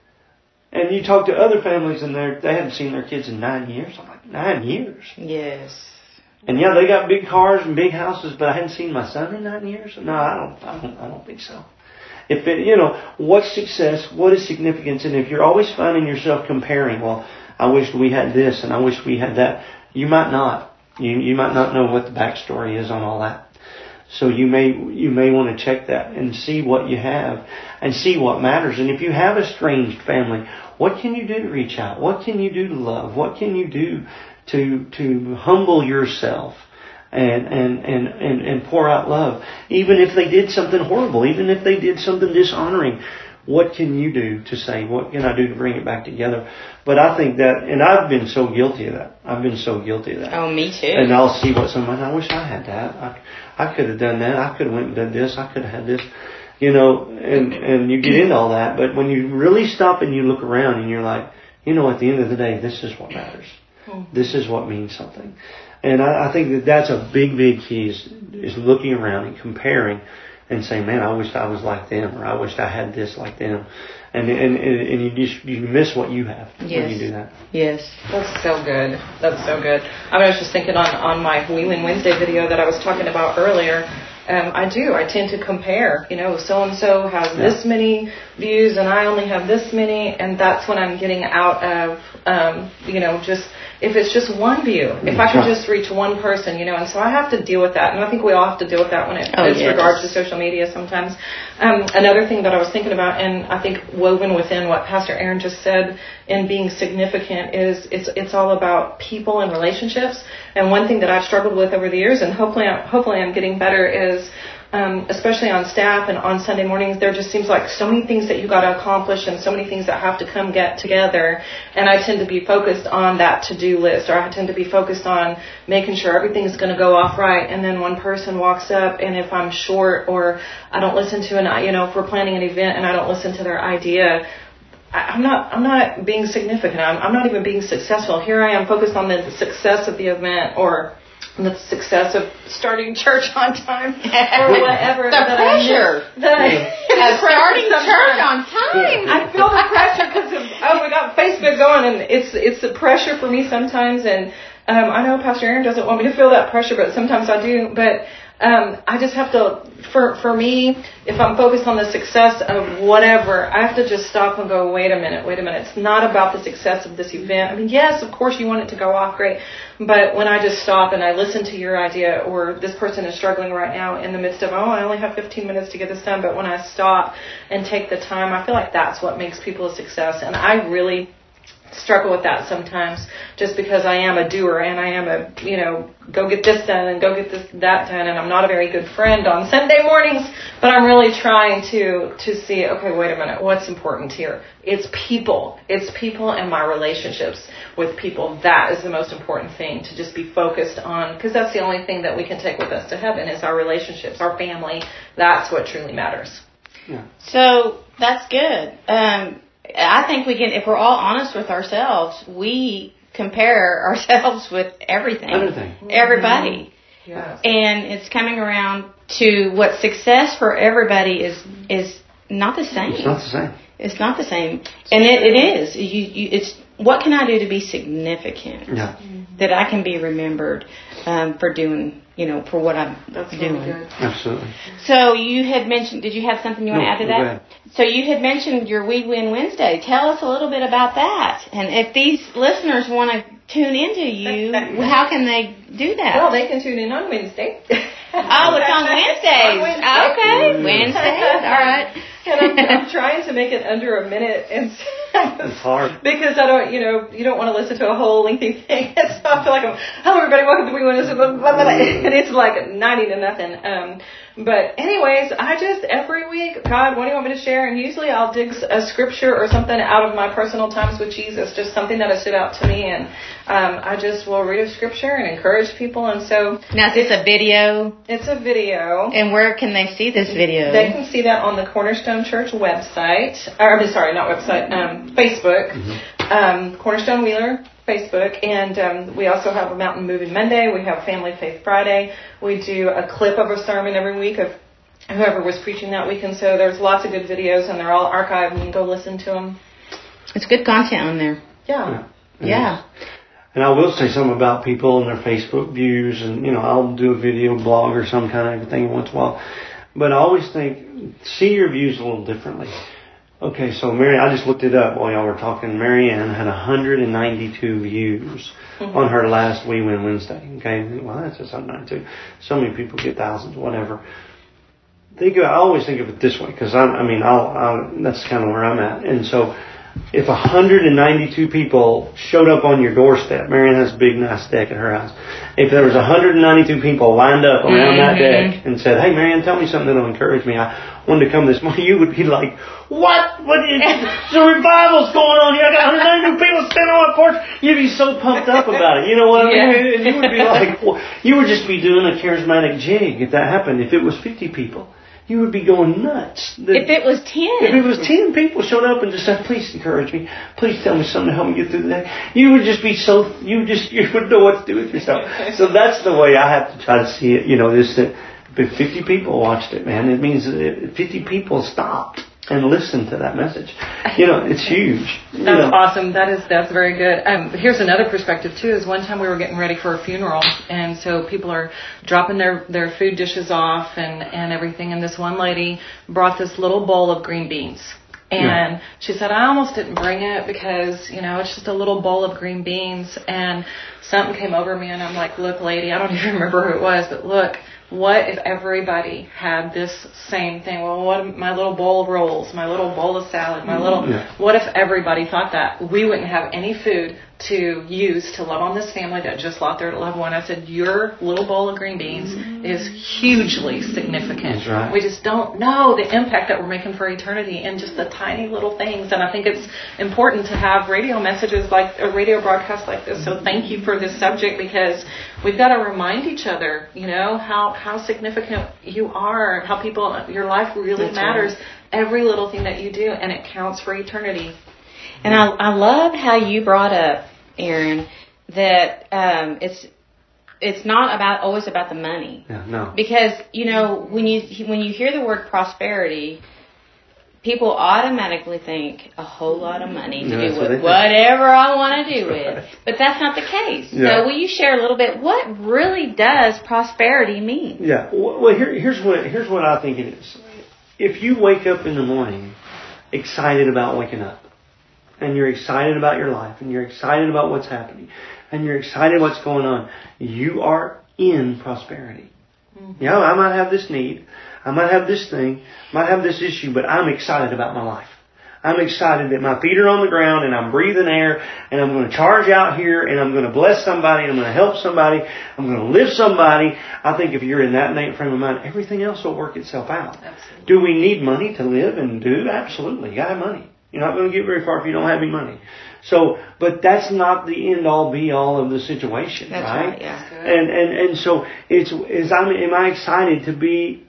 And you talk to other families and they they haven't seen their kids in nine years. I'm like, nine years? Yes. And yeah, they got big cars and big houses, but I hadn't seen my son in nine years? No, I don't, I don't, I don't think so. If it, you know, what's success? What is significance? And if you're always finding yourself comparing, well, I wish we had this and I wish we had that. You might not. You you might not know what the backstory is on all that. So you may you may want to check that and see what you have and see what matters. And if you have a estranged family, what can you do to reach out? What can you do to love? What can you do to to humble yourself and and and and, and pour out love? Even if they did something horrible, even if they did something dishonoring. What can you do to say, what can I do to bring it back together? But I think that, and I've been so guilty of that. I've been so guilty of that. Oh, me too. And I'll see what someone, I wish I had that. I, I could have done that. I could have went and done this. I could have had this. You know, and, and you get into all that. But when you really stop and you look around and you're like, you know, at the end of the day, this is what matters. This is what means something. And I, I think that that's a big, big key is, is looking around and comparing and say, man, I wish I was like them, or I wish I had this like them. And and and you just you miss what you have yes. when you do that. Yes. That's so good. That's so good. I, mean, I was just thinking on, on my Wheeling Wednesday video that I was talking about earlier. Um, I do. I tend to compare. You know, so-and-so has yeah. this many views and I only have this many. And that's when I'm getting out of, um, you know, just, if it's just one view, if I can just reach one person, you know, and so I have to deal with that. And I think we all have to deal with that when it oh, is yes. regards to social media sometimes. Um, another thing that I was thinking about, and I think woven within what Pastor Aaron just said in being significant is it's it's all about people and relationships. And one thing that I've struggled with over the years, and hopefully I'm, hopefully I'm getting better, is Um, especially on staff and on Sunday mornings, there just seems like so many things that you got to accomplish and so many things that have to come get together. And I tend to be focused on that to-do list, or I tend to be focused on making sure everything's going to go off right. And then one person walks up, and if I'm short or I don't listen to an, you know, if we're planning an event and I don't listen to their idea, I'm not, I'm not being significant. I'm, I'm not even being successful. Here I am focused on the success of the event, or the success of starting church on time, or whatever. The pressure. The, the starting church on time. I feel the pressure because of, oh, we got Facebook going, and it's it's the pressure for me sometimes. And Um, I know Pastor Aaron doesn't want me to feel that pressure, but sometimes I do. But um, I just have to, for for me, if I'm focused on the success of whatever, I have to just stop and go, wait a minute, wait a minute. It's not about the success of this event. I mean, yes, of course you want it to go off great. But when I just stop and I listen to your idea, or this person is struggling right now in the midst of, oh, I only have fifteen minutes to get this done. But when I stop and take the time, I feel like that's what makes people a success. And I really struggle with that sometimes, just because I am a doer and I am a, you know, go get this done and go get this, that done. And I'm not a very good friend on Sunday mornings, but I'm really trying to, to see, okay, wait a minute, what's important here? It's people. It's people and my relationships with people. That is the most important thing to just be focused on, because that's the only thing that we can take with us to heaven is our relationships, our family. That's what truly matters. Yeah. So that's good. Um, I think we can, if we're all honest with ourselves, we compare ourselves with everything. Everything. Everybody. Mm-hmm. Yes. And it's coming around to what success for everybody is is not the same. It's not the same. It's not the same. And it, it is. You, you, it's what can I do to be significant? Yeah. That I can be remembered um, for doing, you know, for what I'm That's doing. really good. Absolutely. So you had mentioned, did you have something you want No, to add to go that? ahead. So you had mentioned your We Win Wednesday. Tell us a little bit about that. And if these listeners want to tune into you, how can they do that? Well, they can tune in on Wednesday. Oh, it's on Wednesdays. On Wednesday. Okay, Wednesdays. All right. And I'm, I'm trying to make it under a minute, and It's hard. because I don't, you know, you don't want to listen to a whole lengthy thing. So I feel like I'm, hello everybody, welcome to We Win Wednesday, blah, blah, blah, blah, and it's like ninety to nothing. Um, but anyways, I just every week, God, what do you want me to share? And usually I'll dig a scripture or something out of my personal times with Jesus, just something that has stood out to me, and um, I just will read a scripture and encourage people. And so Now, is this a video? it's a video. And where can they see this video? They can see that on the Cornerstone Church website. Or, I mean, sorry, not website, um, Facebook. Mm-hmm. Um, Cornerstone Wheeler, Facebook. And um, we also have a Mountain Moving Monday. We have Family Faith Friday. We do a clip of a sermon every week of whoever was preaching that week. And so there's lots of good videos, and they're all archived, and you can go listen to them. It's good content on there. Yeah. Yeah. Yeah. And I will say something about people and their Facebook views, and, you know, I'll do a video blog or some kind of thing once in a while. But I always think, see your views a little differently. Okay, so Mary, I just looked it up while y'all were talking. Mary Ann had one hundred ninety-two views mm-hmm. on her last We Win Wednesday. Okay, well, that's just one hundred ninety-two. So many people get thousands, whatever. Think of, I always think of it this way, because I, I mean, I'll, I'll, that's kind of where I'm at. And so, if one hundred ninety-two people showed up on your doorstep, Marianne has a big, nice deck at her house. If there was one hundred ninety-two people lined up around mm-hmm. that deck and said, "Hey, Marianne, tell me something that'll encourage me. I wanted to come this morning," you would be like, "What? What is the revival's going on here? I got one hundred ninety-two people standing on my porch." You'd be so pumped up about it. You know what I mean? Yeah. And you would be like, well, you would just be doing a charismatic jig if that happened. If it was fifty people, you would be going nuts. The, If it was ten. If it was ten people showed up and just said, "Please encourage me. Please tell me something to help me get through the day," you would just be so, you just, you would know what to do with yourself. So that's the way I have to try to see it. You know, this, that if fifty people watched it, man, it means that fifty people stopped and listened to that message. You know, it's huge. You That's know. awesome. That is, that's very good. Um, here's another perspective too, is one time we were getting ready for a funeral, and so people are dropping their, their food dishes off and, and everything, and this one lady brought this little bowl of green beans. And yeah. she said, "I almost didn't bring it because, you know, it's just a little bowl of green beans." And something came over me, and I'm like, "Look, lady, I don't even remember who it was, but look, what if everybody had this same thing? Well, what if my little bowl of rolls, my little bowl of salad, my little, yeah. what if everybody thought that? We wouldn't have any food to use to love on this family that just lost their loved one." I said, "Your little bowl of green beans mm-hmm. is hugely significant. That's right. We just don't know the impact that we're making for eternity in just the tiny little things." And I think it's important to have radio messages like a radio broadcast like this. So thank you for this subject, because we've got to remind each other, you know, how, how significant you are, how people, your life really That's matters. Right. Every little thing that you do, and it counts for eternity. And I, I love how you brought up, Aaron, that um, it's it's not about always about the money. Yeah, no. Because, you know, when you when you hear the word prosperity, people automatically think a whole lot of money to Yeah, do that's what they with think. whatever I want to do That's with. right. But that's not the case. Yeah. So will you share a little bit, what really does prosperity mean? Yeah. Well, here, here's what here's what I think it is. If you wake up in the morning excited about waking up, and you're excited about your life, and you're excited about what's happening, and you're excited what's going on, you are in prosperity. Mm-hmm. Yeah, I might have this need, I might have this thing, might have this issue, but I'm excited about my life. I'm excited that my feet are on the ground and I'm breathing air and I'm going to charge out here and I'm going to bless somebody and I'm going to help somebody. I'm going to lift somebody. I think if you're in that frame of mind, everything else will work itself out. Absolutely. Do we need money to live and do? Absolutely. You got to have money. You're not going to get very far if you don't have any money. So, but that's not the end all be all of the situation, That's right? right, yeah. And, and, and so it's, is I'm, am I excited to be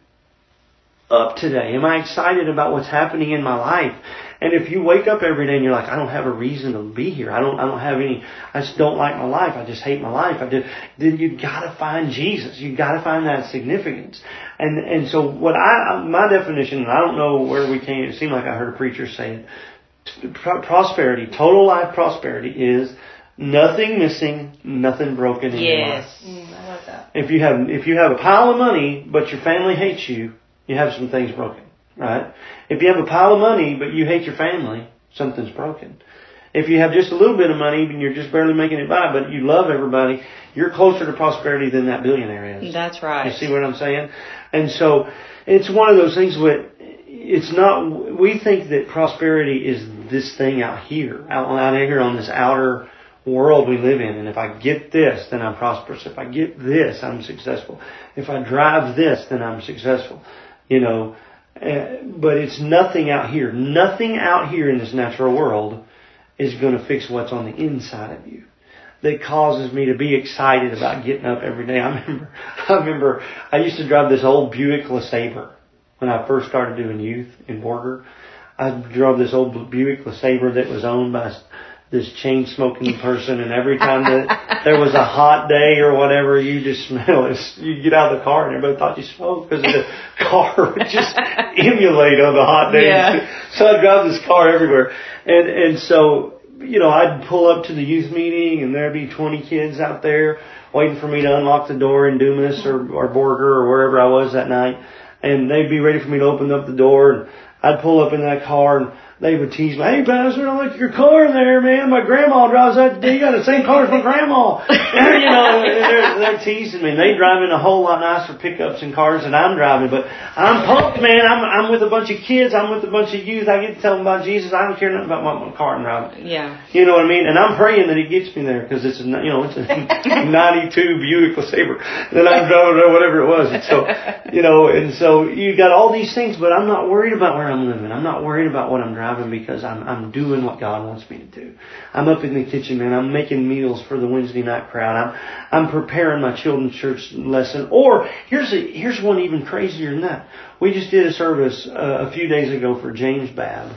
up today? Am I excited about what's happening in my life? And if you wake up every day and you're like, I don't have a reason to be here. I don't, I don't have any, I just don't like my life. I just hate my life. I just, then you gotta find Jesus. You gotta find that significance. And, and so what I, my definition, and I don't know where we came, it seemed like I heard a preacher say it, prosperity, total life prosperity is nothing missing, nothing broken in your life. Yes. Mm, I love that. If you have, if you have a pile of money, but your family hates you, you have some things broken. Right? If you have a pile of money, but you hate your family, something's broken. If you have just a little bit of money and you're just barely making it by, but you love everybody, you're closer to prosperity than that billionaire is. That's right. You see what I'm saying? And so, it's one of those things where it's not, we think that prosperity is this thing out here, out, out here on this outer world we live in. And if I get this, then I'm prosperous. If I get this, I'm successful. If I drive this, then I'm successful. You know, Uh, but it's nothing out here. Nothing out here in this natural world is going to fix what's on the inside of you that causes me to be excited about getting up every day. I remember, I remember, I used to drive this old Buick LeSabre when I first started doing youth in Borger. I drove this old Buick LeSabre that was owned by this chain smoking person, and every time that there was a hot day or whatever, you just smell it. You get out of the car and everybody thought you smoked because the car would just emulate on the hot days. Yeah. So I'd drive this car everywhere. And, and so, you know, I'd pull up to the youth meeting and there'd be twenty kids out there waiting for me to unlock the door in Dumas or, or Borger or wherever I was that night. And they'd be ready for me to open up the door, and I'd pull up in that car and they would tease me, hey, Pastor, I like your car there, man. My grandma drives that. You got the same car as my grandma. And, you know, they're, they're teasing me. They drive in a whole lot nicer pickups and cars than I'm driving. But I'm pumped, man. I'm, I'm with a bunch of kids. I'm with a bunch of youth. I get to tell them about Jesus. I don't care nothing about my, my car I'm driving. Yeah. You know what I mean? And I'm praying that He gets me there because it's a, you know, it's a ninety-two Buick LeSabre that I'm driving or whatever it was. And so, you know, and so you got all these things, but I'm not worried about where I'm living. I'm not worried about what I'm driving. Because I'm I'm doing what God wants me to do. I'm up in the kitchen, man. I'm making meals for the Wednesday night crowd. I'm I'm preparing my children's church lesson. Or here's a, here's one even crazier than that. We just did a service uh, a few days ago for James Babb,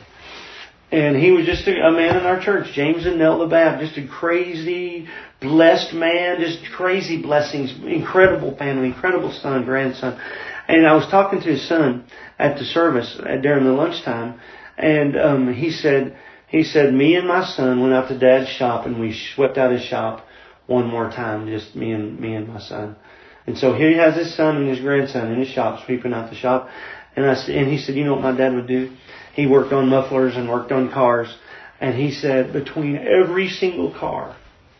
and he was just a, a man in our church, James and Nelda Babb, just a crazy blessed man, just crazy blessings, incredible family, incredible son, grandson. And I was talking to his son at the service uh, during the lunchtime. And um, he said, he said, me and my son went out to Dad's shop and we swept out his shop one more time, just me and me and my son. And so here he has his son and his grandson in his shop sweeping out the shop. And I and he said, you know what my dad would do? He worked on mufflers and worked on cars. And he said, between every single car,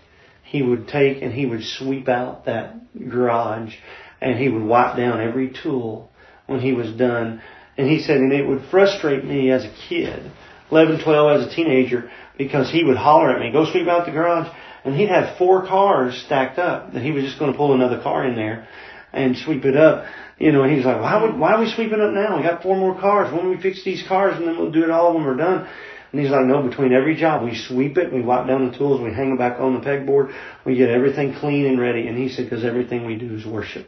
he would take and he would sweep out that garage and he would wipe down every tool when he was done. And he said, and it would frustrate me as a kid, eleven, twelve, as a teenager, because he would holler at me, go sweep out the garage. And he'd have four cars stacked up that he was just going to pull another car in there and sweep it up. You know, and he was like, why would, why are we sweeping up now? We got four more cars. When we fix these cars and then we'll do it all when we're done. And he's like, no, between every job, we sweep it, we wipe down the tools, we hang them back on the pegboard, we get everything clean and ready. And he said, because everything we do is worship.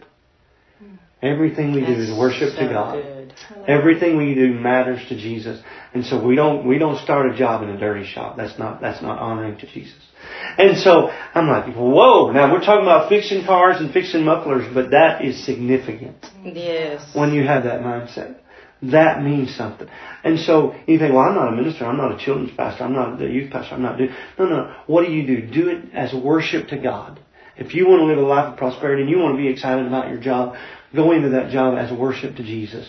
Everything we do is worship so to God. Good. Everything we do matters to Jesus. And so we don't, we don't start a job in a dirty shop. That's not, that's not honoring to Jesus. And so I'm like, whoa, now we're talking about fixing cars and fixing mufflers, but that is significant. Yes. When you have that mindset. that means something. And so you think, well, I'm not a minister, I'm not a children's pastor, I'm not a youth pastor, I'm not doing... No, no. What do you do? Do it as worship to God. If you want to live a life of prosperity and you want to be excited about your job, go into that job as worship to Jesus.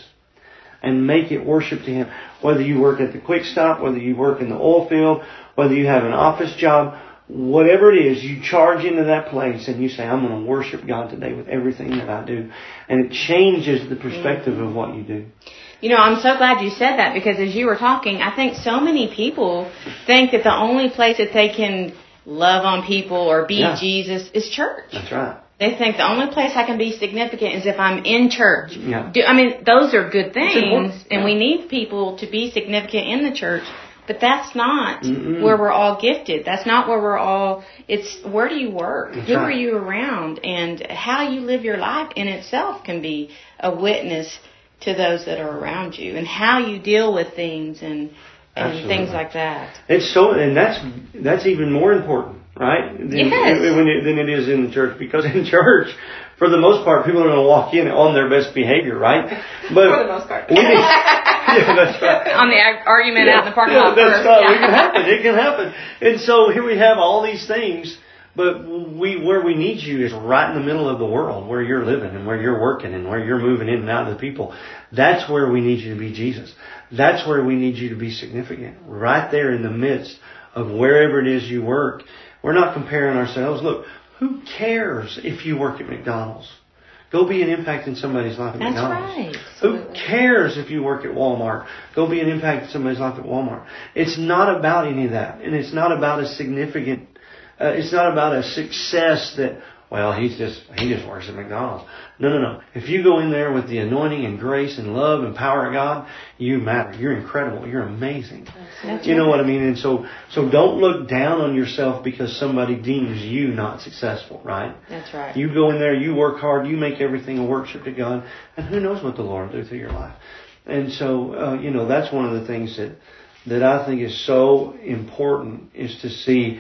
And make it worship to Him. Whether you work at the Quick Stop, whether you work in the oil field, whether you have an office job, whatever it is, you charge into that place and you say, I'm going to worship God today with everything that I do. And it changes the perspective of what you do. You know, I'm so glad you said that, because as you were talking, I think so many people think that the only place that they can love on people or be Yeah. Jesus is church. That's right. They think the only place I can be significant is if I'm in church. Yeah. Do, I mean, those are good things, important. and Yeah. we need people to be significant in the church. But that's not Mm-mm. where we're all gifted. That's not where we're all, it's where do you work? That's Who right. are you around? And how you live your life in itself can be a witness to those that are around you, and how you deal with things and, and Absolutely. things like that. It's so, and that's that's even more important, right? Than, Yes. When it, than it is in the church, because in church, for the most part, people are going to walk in on their best behavior, right? But For the most part. we need, yeah, that's right. On the ag- argument out in the parking Yeah, lot that's first. right. Yeah. It can happen. It can happen. And so here we have all these things, but we where we need you is right in the middle of the world, where you're living and where you're working and where you're moving in and out of the people. That's where we need you to be Jesus. That's where we need you to be significant. Right there in the midst of wherever it is you work. We're not comparing ourselves. Look, who cares if you work at McDonald's? Go be an impact in somebody's life at That's McDonald's. right. Who cares if you work at Walmart? Go be an impact in somebody's life at Walmart. It's not about any of that. And it's not about a significant, uh, it's not about a success that, well, he's just, he just works at McDonald's. No, no, no. If you go in there with the anointing and grace and love and power of God, you matter. You're incredible. You're amazing. That's You know right. what I mean? And so, so don't look down on yourself because somebody deems you not successful, right? That's right. You go in there, you work hard, you make everything a worship to God, and who knows what the Lord will do through your life. And so, uh, you know, that's one of the things that, that I think is so important, is to see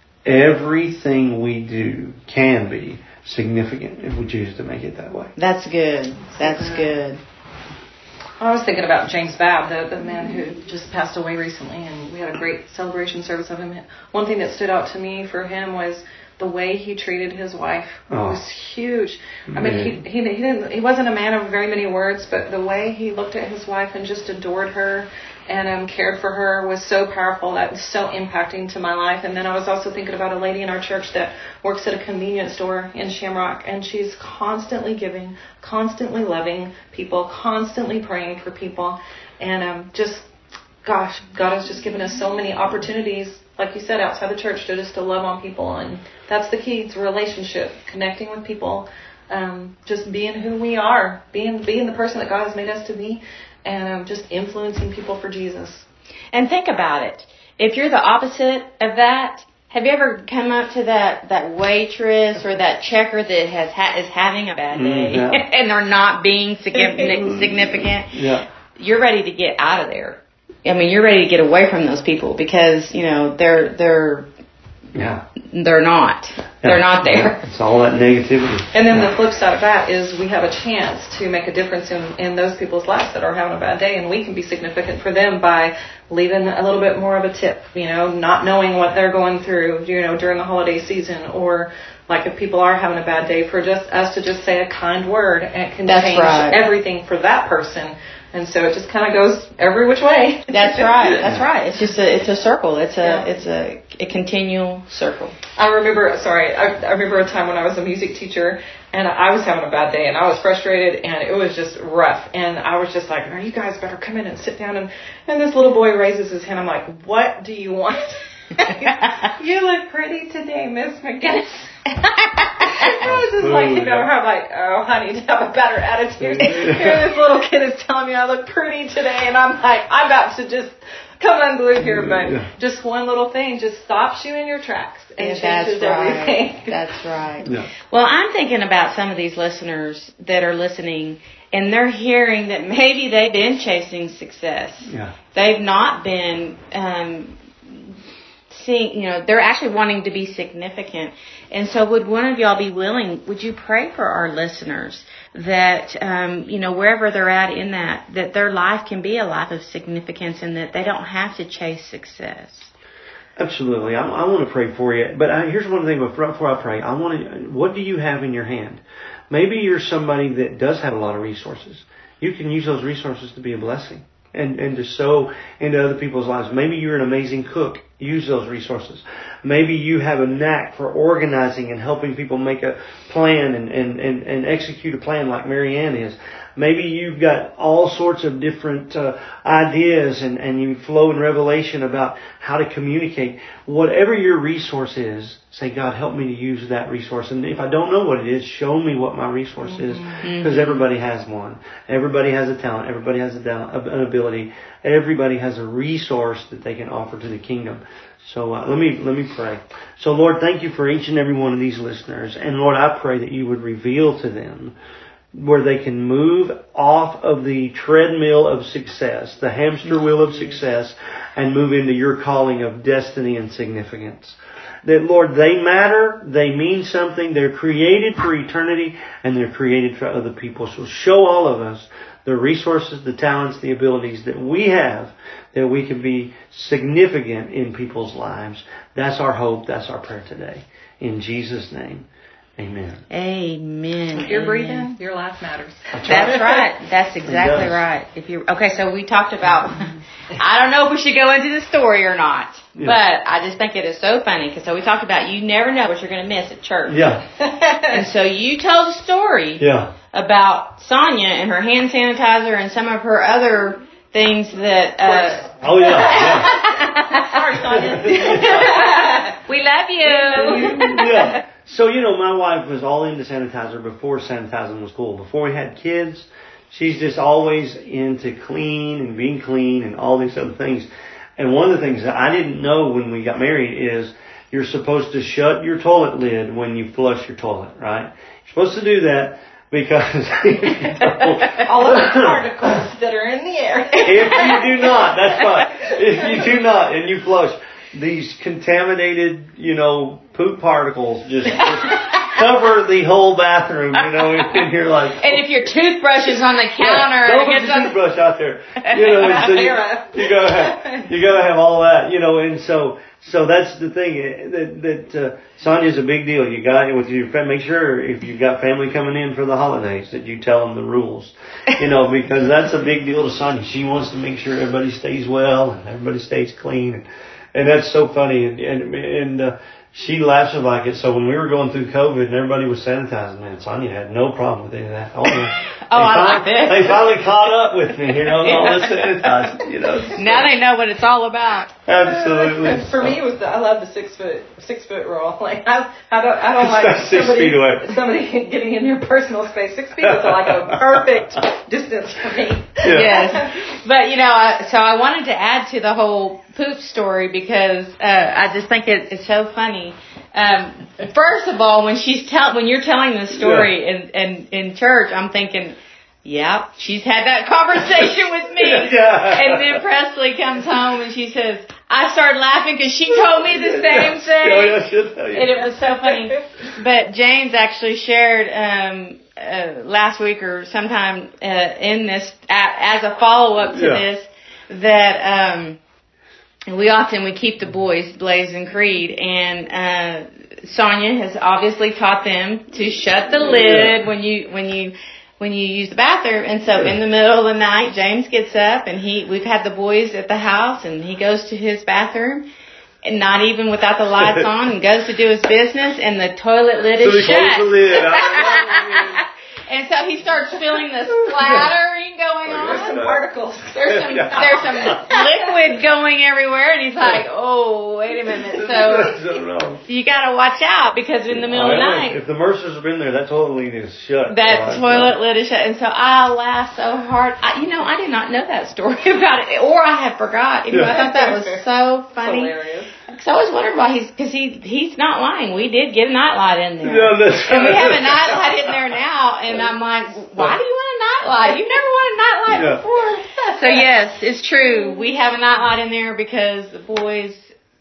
everything we do can be significant if we choose to make it that way. That's good. That's good. I was thinking about James Babb, the, the man who just passed away recently, and we had a great celebration service of him. One thing that stood out to me for him was the way he treated his wife. It Oh. was huge. I Man. mean, he, he he didn't he wasn't a man of very many words, but the way he looked at his wife and just adored her and um, cared for her was so powerful. That was so impacting to my life. And then I was also thinking about a lady in our church that works at a convenience store in Shamrock, and she's constantly giving, constantly loving people, constantly praying for people, and um, just, gosh, God has just given us so many opportunities, like you said, outside the church, to just to love on people, and that's the key. It's a relationship, connecting with people, um, just being who we are, being being the person that God has made us to be, and um, just influencing people for Jesus. And think about it. If you're the opposite of that, have you ever come up to that, that waitress or that checker that has ha- is having a bad day Mm, yeah. and they're not being significant, significant? Yeah. You're ready to get out of there. I mean, you're ready to get away from those people because, you know, they're they're Yeah. they're not. They're not there. It's all that negativity. And then Yeah. the flip side of that is we have a chance to make a difference in, in those people's lives that are having a bad day, and we can be significant for them by leaving a little bit more of a tip, you know, not knowing what they're going through, you know, during the holiday season, or like if people are having a bad day, for just us to just say a kind word, and it can That's change right. everything for that person. And so it just kind of goes every which way. That's right. That's right. It's just a it's a circle. It's a Yeah. it's a, a continual circle. I remember, sorry, I, I remember a time when I was a music teacher and I was having a bad day and I was frustrated and it was just rough. And I was just like, oh, you guys better come in and sit down. And, and this little boy raises his hand. I'm like, what do you want? You look pretty today, Miss McGinnis. I was just like, you know, I'm like, oh, I need to have a better attitude. Here this little kid is telling me I look pretty today, and I'm like, I'm about to just come unglued here, but Yeah. just one little thing just stops you in your tracks and Yeah, changes that's right. everything. That's right. Yeah. Well, I'm thinking about some of these listeners that are listening, and they're hearing that maybe they've been chasing success. Yeah. They've not been um, seeing, you know, they're actually wanting to be significant. And so would one of y'all be willing, would you pray for our listeners that, um, you know, wherever they're at in that, that their life can be a life of significance and that they don't have to chase success. Absolutely. I, I want to pray for you. But I, here's one thing before, before I pray. I want to, what do you have in your hand? Maybe you're somebody that does have a lot of resources. You can use those resources to be a blessing and, and to sow into other people's lives. Maybe you're an amazing cook. Use those resources. Maybe you have a knack for organizing and helping people make a plan and, and, and, and execute a plan like Mary Ann is. Maybe you've got all sorts of different uh, ideas and, and you flow in revelation about how to communicate. Whatever your resource is, say, God, help me to use that resource. And if I don't know what it is, show me what my resource is. Because everybody has one. Everybody has a talent. Everybody has a, an ability. Everybody has a resource that they can offer to the kingdom. So uh, let me let me pray. So Lord, thank you for each and every one of these listeners. And Lord, I pray that you would reveal to them where they can move off of the treadmill of success, the hamster wheel of success, and move into your calling of destiny and significance. That, Lord, they matter, they mean something, they're created for eternity, and they're created for other people. So show all of us the resources, the talents, the abilities that we have, that we can be significant in people's lives. That's our hope, that's our prayer today. In Jesus' name. Amen. Amen. If you're breathing, your life matters. That's right. That's exactly right. If you okay, so we talked about. I don't know if we should go into the story or not, yeah. But I just think it is so funny because so we talked about you never know what you're going to miss at church. Yeah. And so you told a story. Yeah. About Sonia and her hand sanitizer and some of her other things that. Uh, oh yeah. yeah. Sorry, Sonia. We love you. Yeah. So, you know, my wife was all into sanitizer before sanitizing was cool. Before we had kids, she's just always into clean and being clean and all these other things. And one of the things that I didn't know when we got married is you're supposed to shut your toilet lid when you flush your toilet, right? You're supposed to do that because all of the particles that are in the air. If you do not, that's fine. If you do not and you flush, these contaminated, you know, poop particles just, just cover the whole bathroom, you know, and you're like... And if your toothbrush is on the counter... Yeah, don't put the toothbrush out there. You know, and so you, you gotta have, you gotta have all that, you know, and so, so that's the thing, that, that, uh, Sonia's a big deal. You got, with your friend, make sure if you've got family coming in for the holidays that you tell them the rules, you know, because that's a big deal to Sonia. She wants to make sure everybody stays well and everybody stays clean. And, And that's so funny, and and, and uh, she laughs like it. So when we were going through COVID and everybody was sanitizing, man, Sonia had no problem with any of that. Oh, oh I like it. They finally caught up with me, you know, all this sanitizing, you know. Now they know what it's all about. Absolutely. For me, it was the, I love the six foot six foot rule. Like I, I don't I don't like six somebody feet away. somebody getting in your personal space. Six feet is like a perfect distance for me. Yeah. Yes, but you know, uh, so I wanted to add to the whole poop story because uh, I just think it, it's so funny. Um, first of all, when she's tell when you're telling this story yeah. in, in in church, I'm thinking, yeah, she's had that conversation with me. Yeah. And then Presley comes home and she says, I started laughing because she told me the same thing. Oh, yeah, she'll tell you. And it was so funny. But James actually shared um, uh, last week or sometime uh, in this, as a follow-up to yeah. this, that um, we often we keep the boys, Blaze and Creed, and uh, Sonia has obviously taught them to shut the lid yeah. when you when you. when you use the bathroom. And so in the middle of the night, James gets up and he, we've had the boys at the house and he goes to his bathroom and not even without the lights on and goes to do his business and the toilet lid is so shut. The lid. I And so he starts feeling the splattering going on. There's some particles. There's some there's some liquid going everywhere, and he's like, "Oh, wait a minute!" So you got to watch out because in the middle of the night, if the Mercers have been there, that toilet lid is shut. That so toilet lid is shut, and so I laughed so hard. I, you know, I did not know that story about it, or I had forgot. You know, I thought that was so funny. Hilarious. Because I always wondered why he's, because he, he's not lying. We did get a nightlight in there. No, that's and we have a nightlight in there now, and I'm like, why do you want a nightlight? You've never wanted a nightlight yeah. before. So yes, it's true. We have a nightlight in there because the boys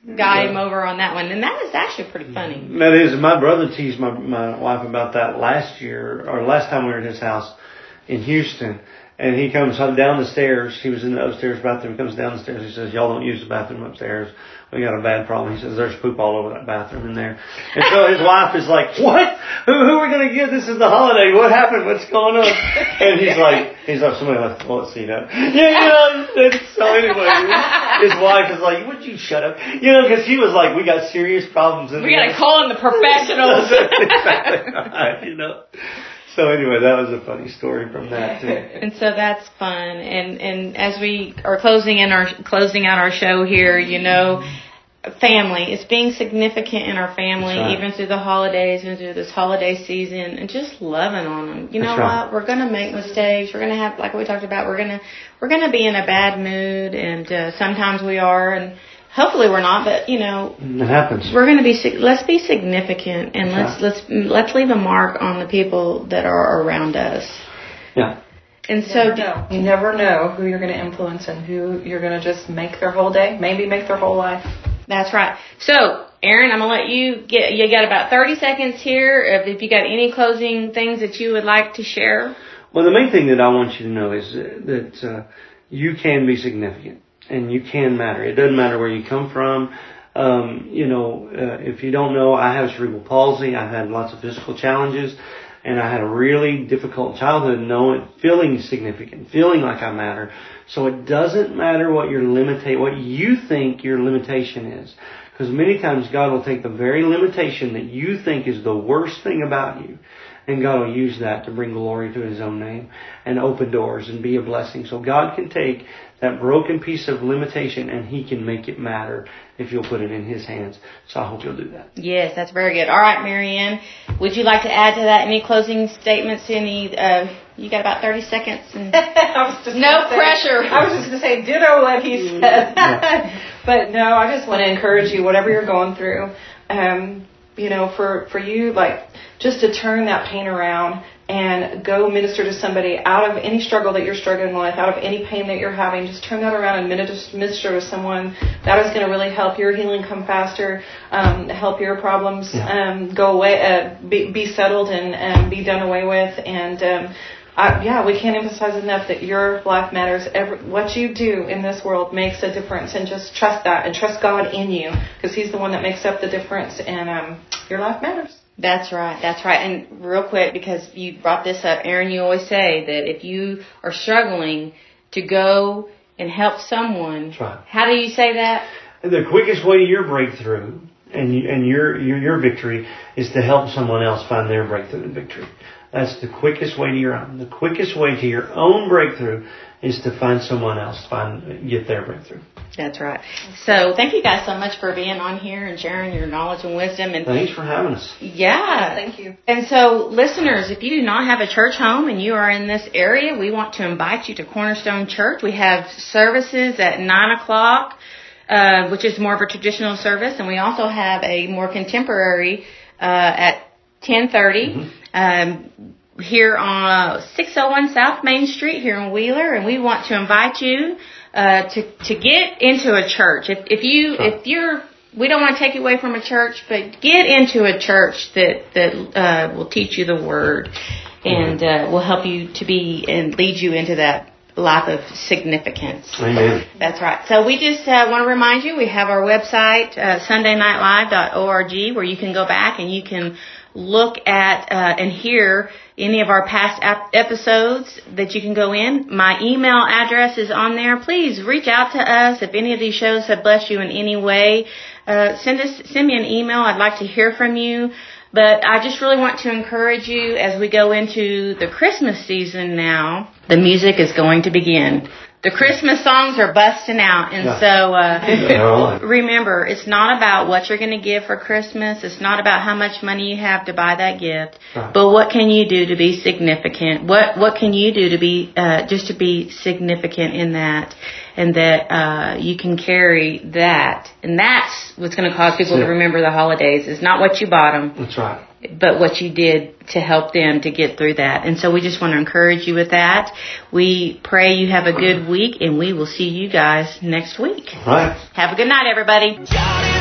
got so, him over on that one. And that is actually pretty funny. That is. My brother teased my, my wife about that last year, or last time we were at his house in Houston. And he comes down the stairs. He was in the upstairs bathroom. He comes down the stairs. He says, y'all don't use the bathroom upstairs. We got a bad problem. He says, there's poop all over that bathroom in there. And so his wife is like, what? Who, who are we going to get? This is the holiday. What happened? What's going on? And he's like, he's like, somebody left, well, let's see that. Yeah, you know, and so anyway, his wife is like, would you shut up? You know, because he was like, we got serious problems. In we got to call in the professionals. Exactly right, you know. So anyway, that was a funny story from that too. And so that's fun. And and as we are closing in our closing out our show here, you know, family. It's being significant in our family, right. Even through the holidays and through this holiday season, and just loving on them. You know that's right. what? We're gonna make mistakes. We're gonna have, like we talked about, we're gonna we're gonna be in a bad mood, and uh, sometimes we are, and hopefully we're not, but you know, it happens. We're going to be, let's be significant, and let's, yeah. let's, let's leave a mark on the people that are around us. Yeah. And you so, never know. you never know who you're going to influence and who you're going to just make their whole day, maybe make their whole life. That's right. So, Aaron, I'm going to let you get, you got about thirty seconds here. If, if you got any closing things that you would like to share. Well, the main thing that I want you to know is that uh, you can be significant. And you can matter. It doesn't matter where you come from. Um, you know, uh, if you don't know, I have cerebral palsy. I had lots of physical challenges. And I had a really difficult childhood, knowing, feeling significant, feeling like I matter. So it doesn't matter what your limita- what you think your limitation is. Because many times God will take the very limitation that you think is the worst thing about you, and God will use that to bring glory to His own name and open doors and be a blessing. So God can take that broken piece of limitation and He can make it matter if you'll put it in His hands. So I hope you'll do that. Yes, that's very good. All right, Marianne, would you like to add to that any closing statements? Any? Uh, you got about thirty seconds. And I was just no say, pressure. I was just going to say ditto what he said. Yeah. But no, I just want to encourage you, whatever you're going through, um, you know, for, for you, like, just to turn that pain around and go minister to somebody out of any struggle that you're struggling with, out of any pain that you're having. Just turn that around and minister to someone. That is going to really help your healing come faster, um, help your problems yeah. um, go away, uh, be, be settled and, and be done away with. And um, I, yeah, we can't emphasize enough that your life matters. Every, what you do in this world makes a difference, and just trust that and trust God in you, because He's the one that makes up the difference, and um, your life matters. That's right. That's right. And real quick, because you brought this up, Aaron, you always say that if you are struggling to go and help someone, that's right. How do you say that? The quickest way to your breakthrough and you, and your, your your victory is to help someone else find their breakthrough and victory. That's the quickest way to your own. The quickest way to your own breakthrough is to find someone else, find get their breakthrough. That's right. So thank you guys so much for being on here and sharing your knowledge and wisdom. And thanks for having us. Yeah. Thank you. And so, listeners, if you do not have a church home and you are in this area, we want to invite you to Cornerstone Church. We have services at nine o'clock, uh, which is more of a traditional service, and we also have a more contemporary uh, at ten thirty. Mm-hmm. Um, here on six oh one South Main Street here in Wheeler, and we want to invite you uh, to to get into a church. If if you sure. if you're we don't want to take you away from a church, but get into a church that that uh, will teach you the Word and uh, will help you to be and lead you into that life of significance. Amen. That's right. So we just uh, want to remind you we have our website uh, sunday night live dot org where you can go back and you can look at uh, and hear any of our past ap- episodes that you can go in. My email address is on there. Please reach out to us if any of these shows have blessed you in any way. Uh, send us, send me an email. I'd like to hear from you. But I just really want to encourage you as we go into the Christmas season now. The music is going to begin. The Christmas songs are busting out. And yeah. so uh, remember, it's not about what you're going to give for Christmas. It's not about how much money you have to buy that gift. Right. But what can you do to be significant? What what can you do to be uh, just to be significant in that? And that uh, you can carry that. And that's what's going to cause people to remember the holidays. It's not what you bought them. That's right. But what you did to help them to get through that. And so we just want to encourage you with that. We pray you have a good week, and we will see you guys next week. All right. Have a good night, everybody.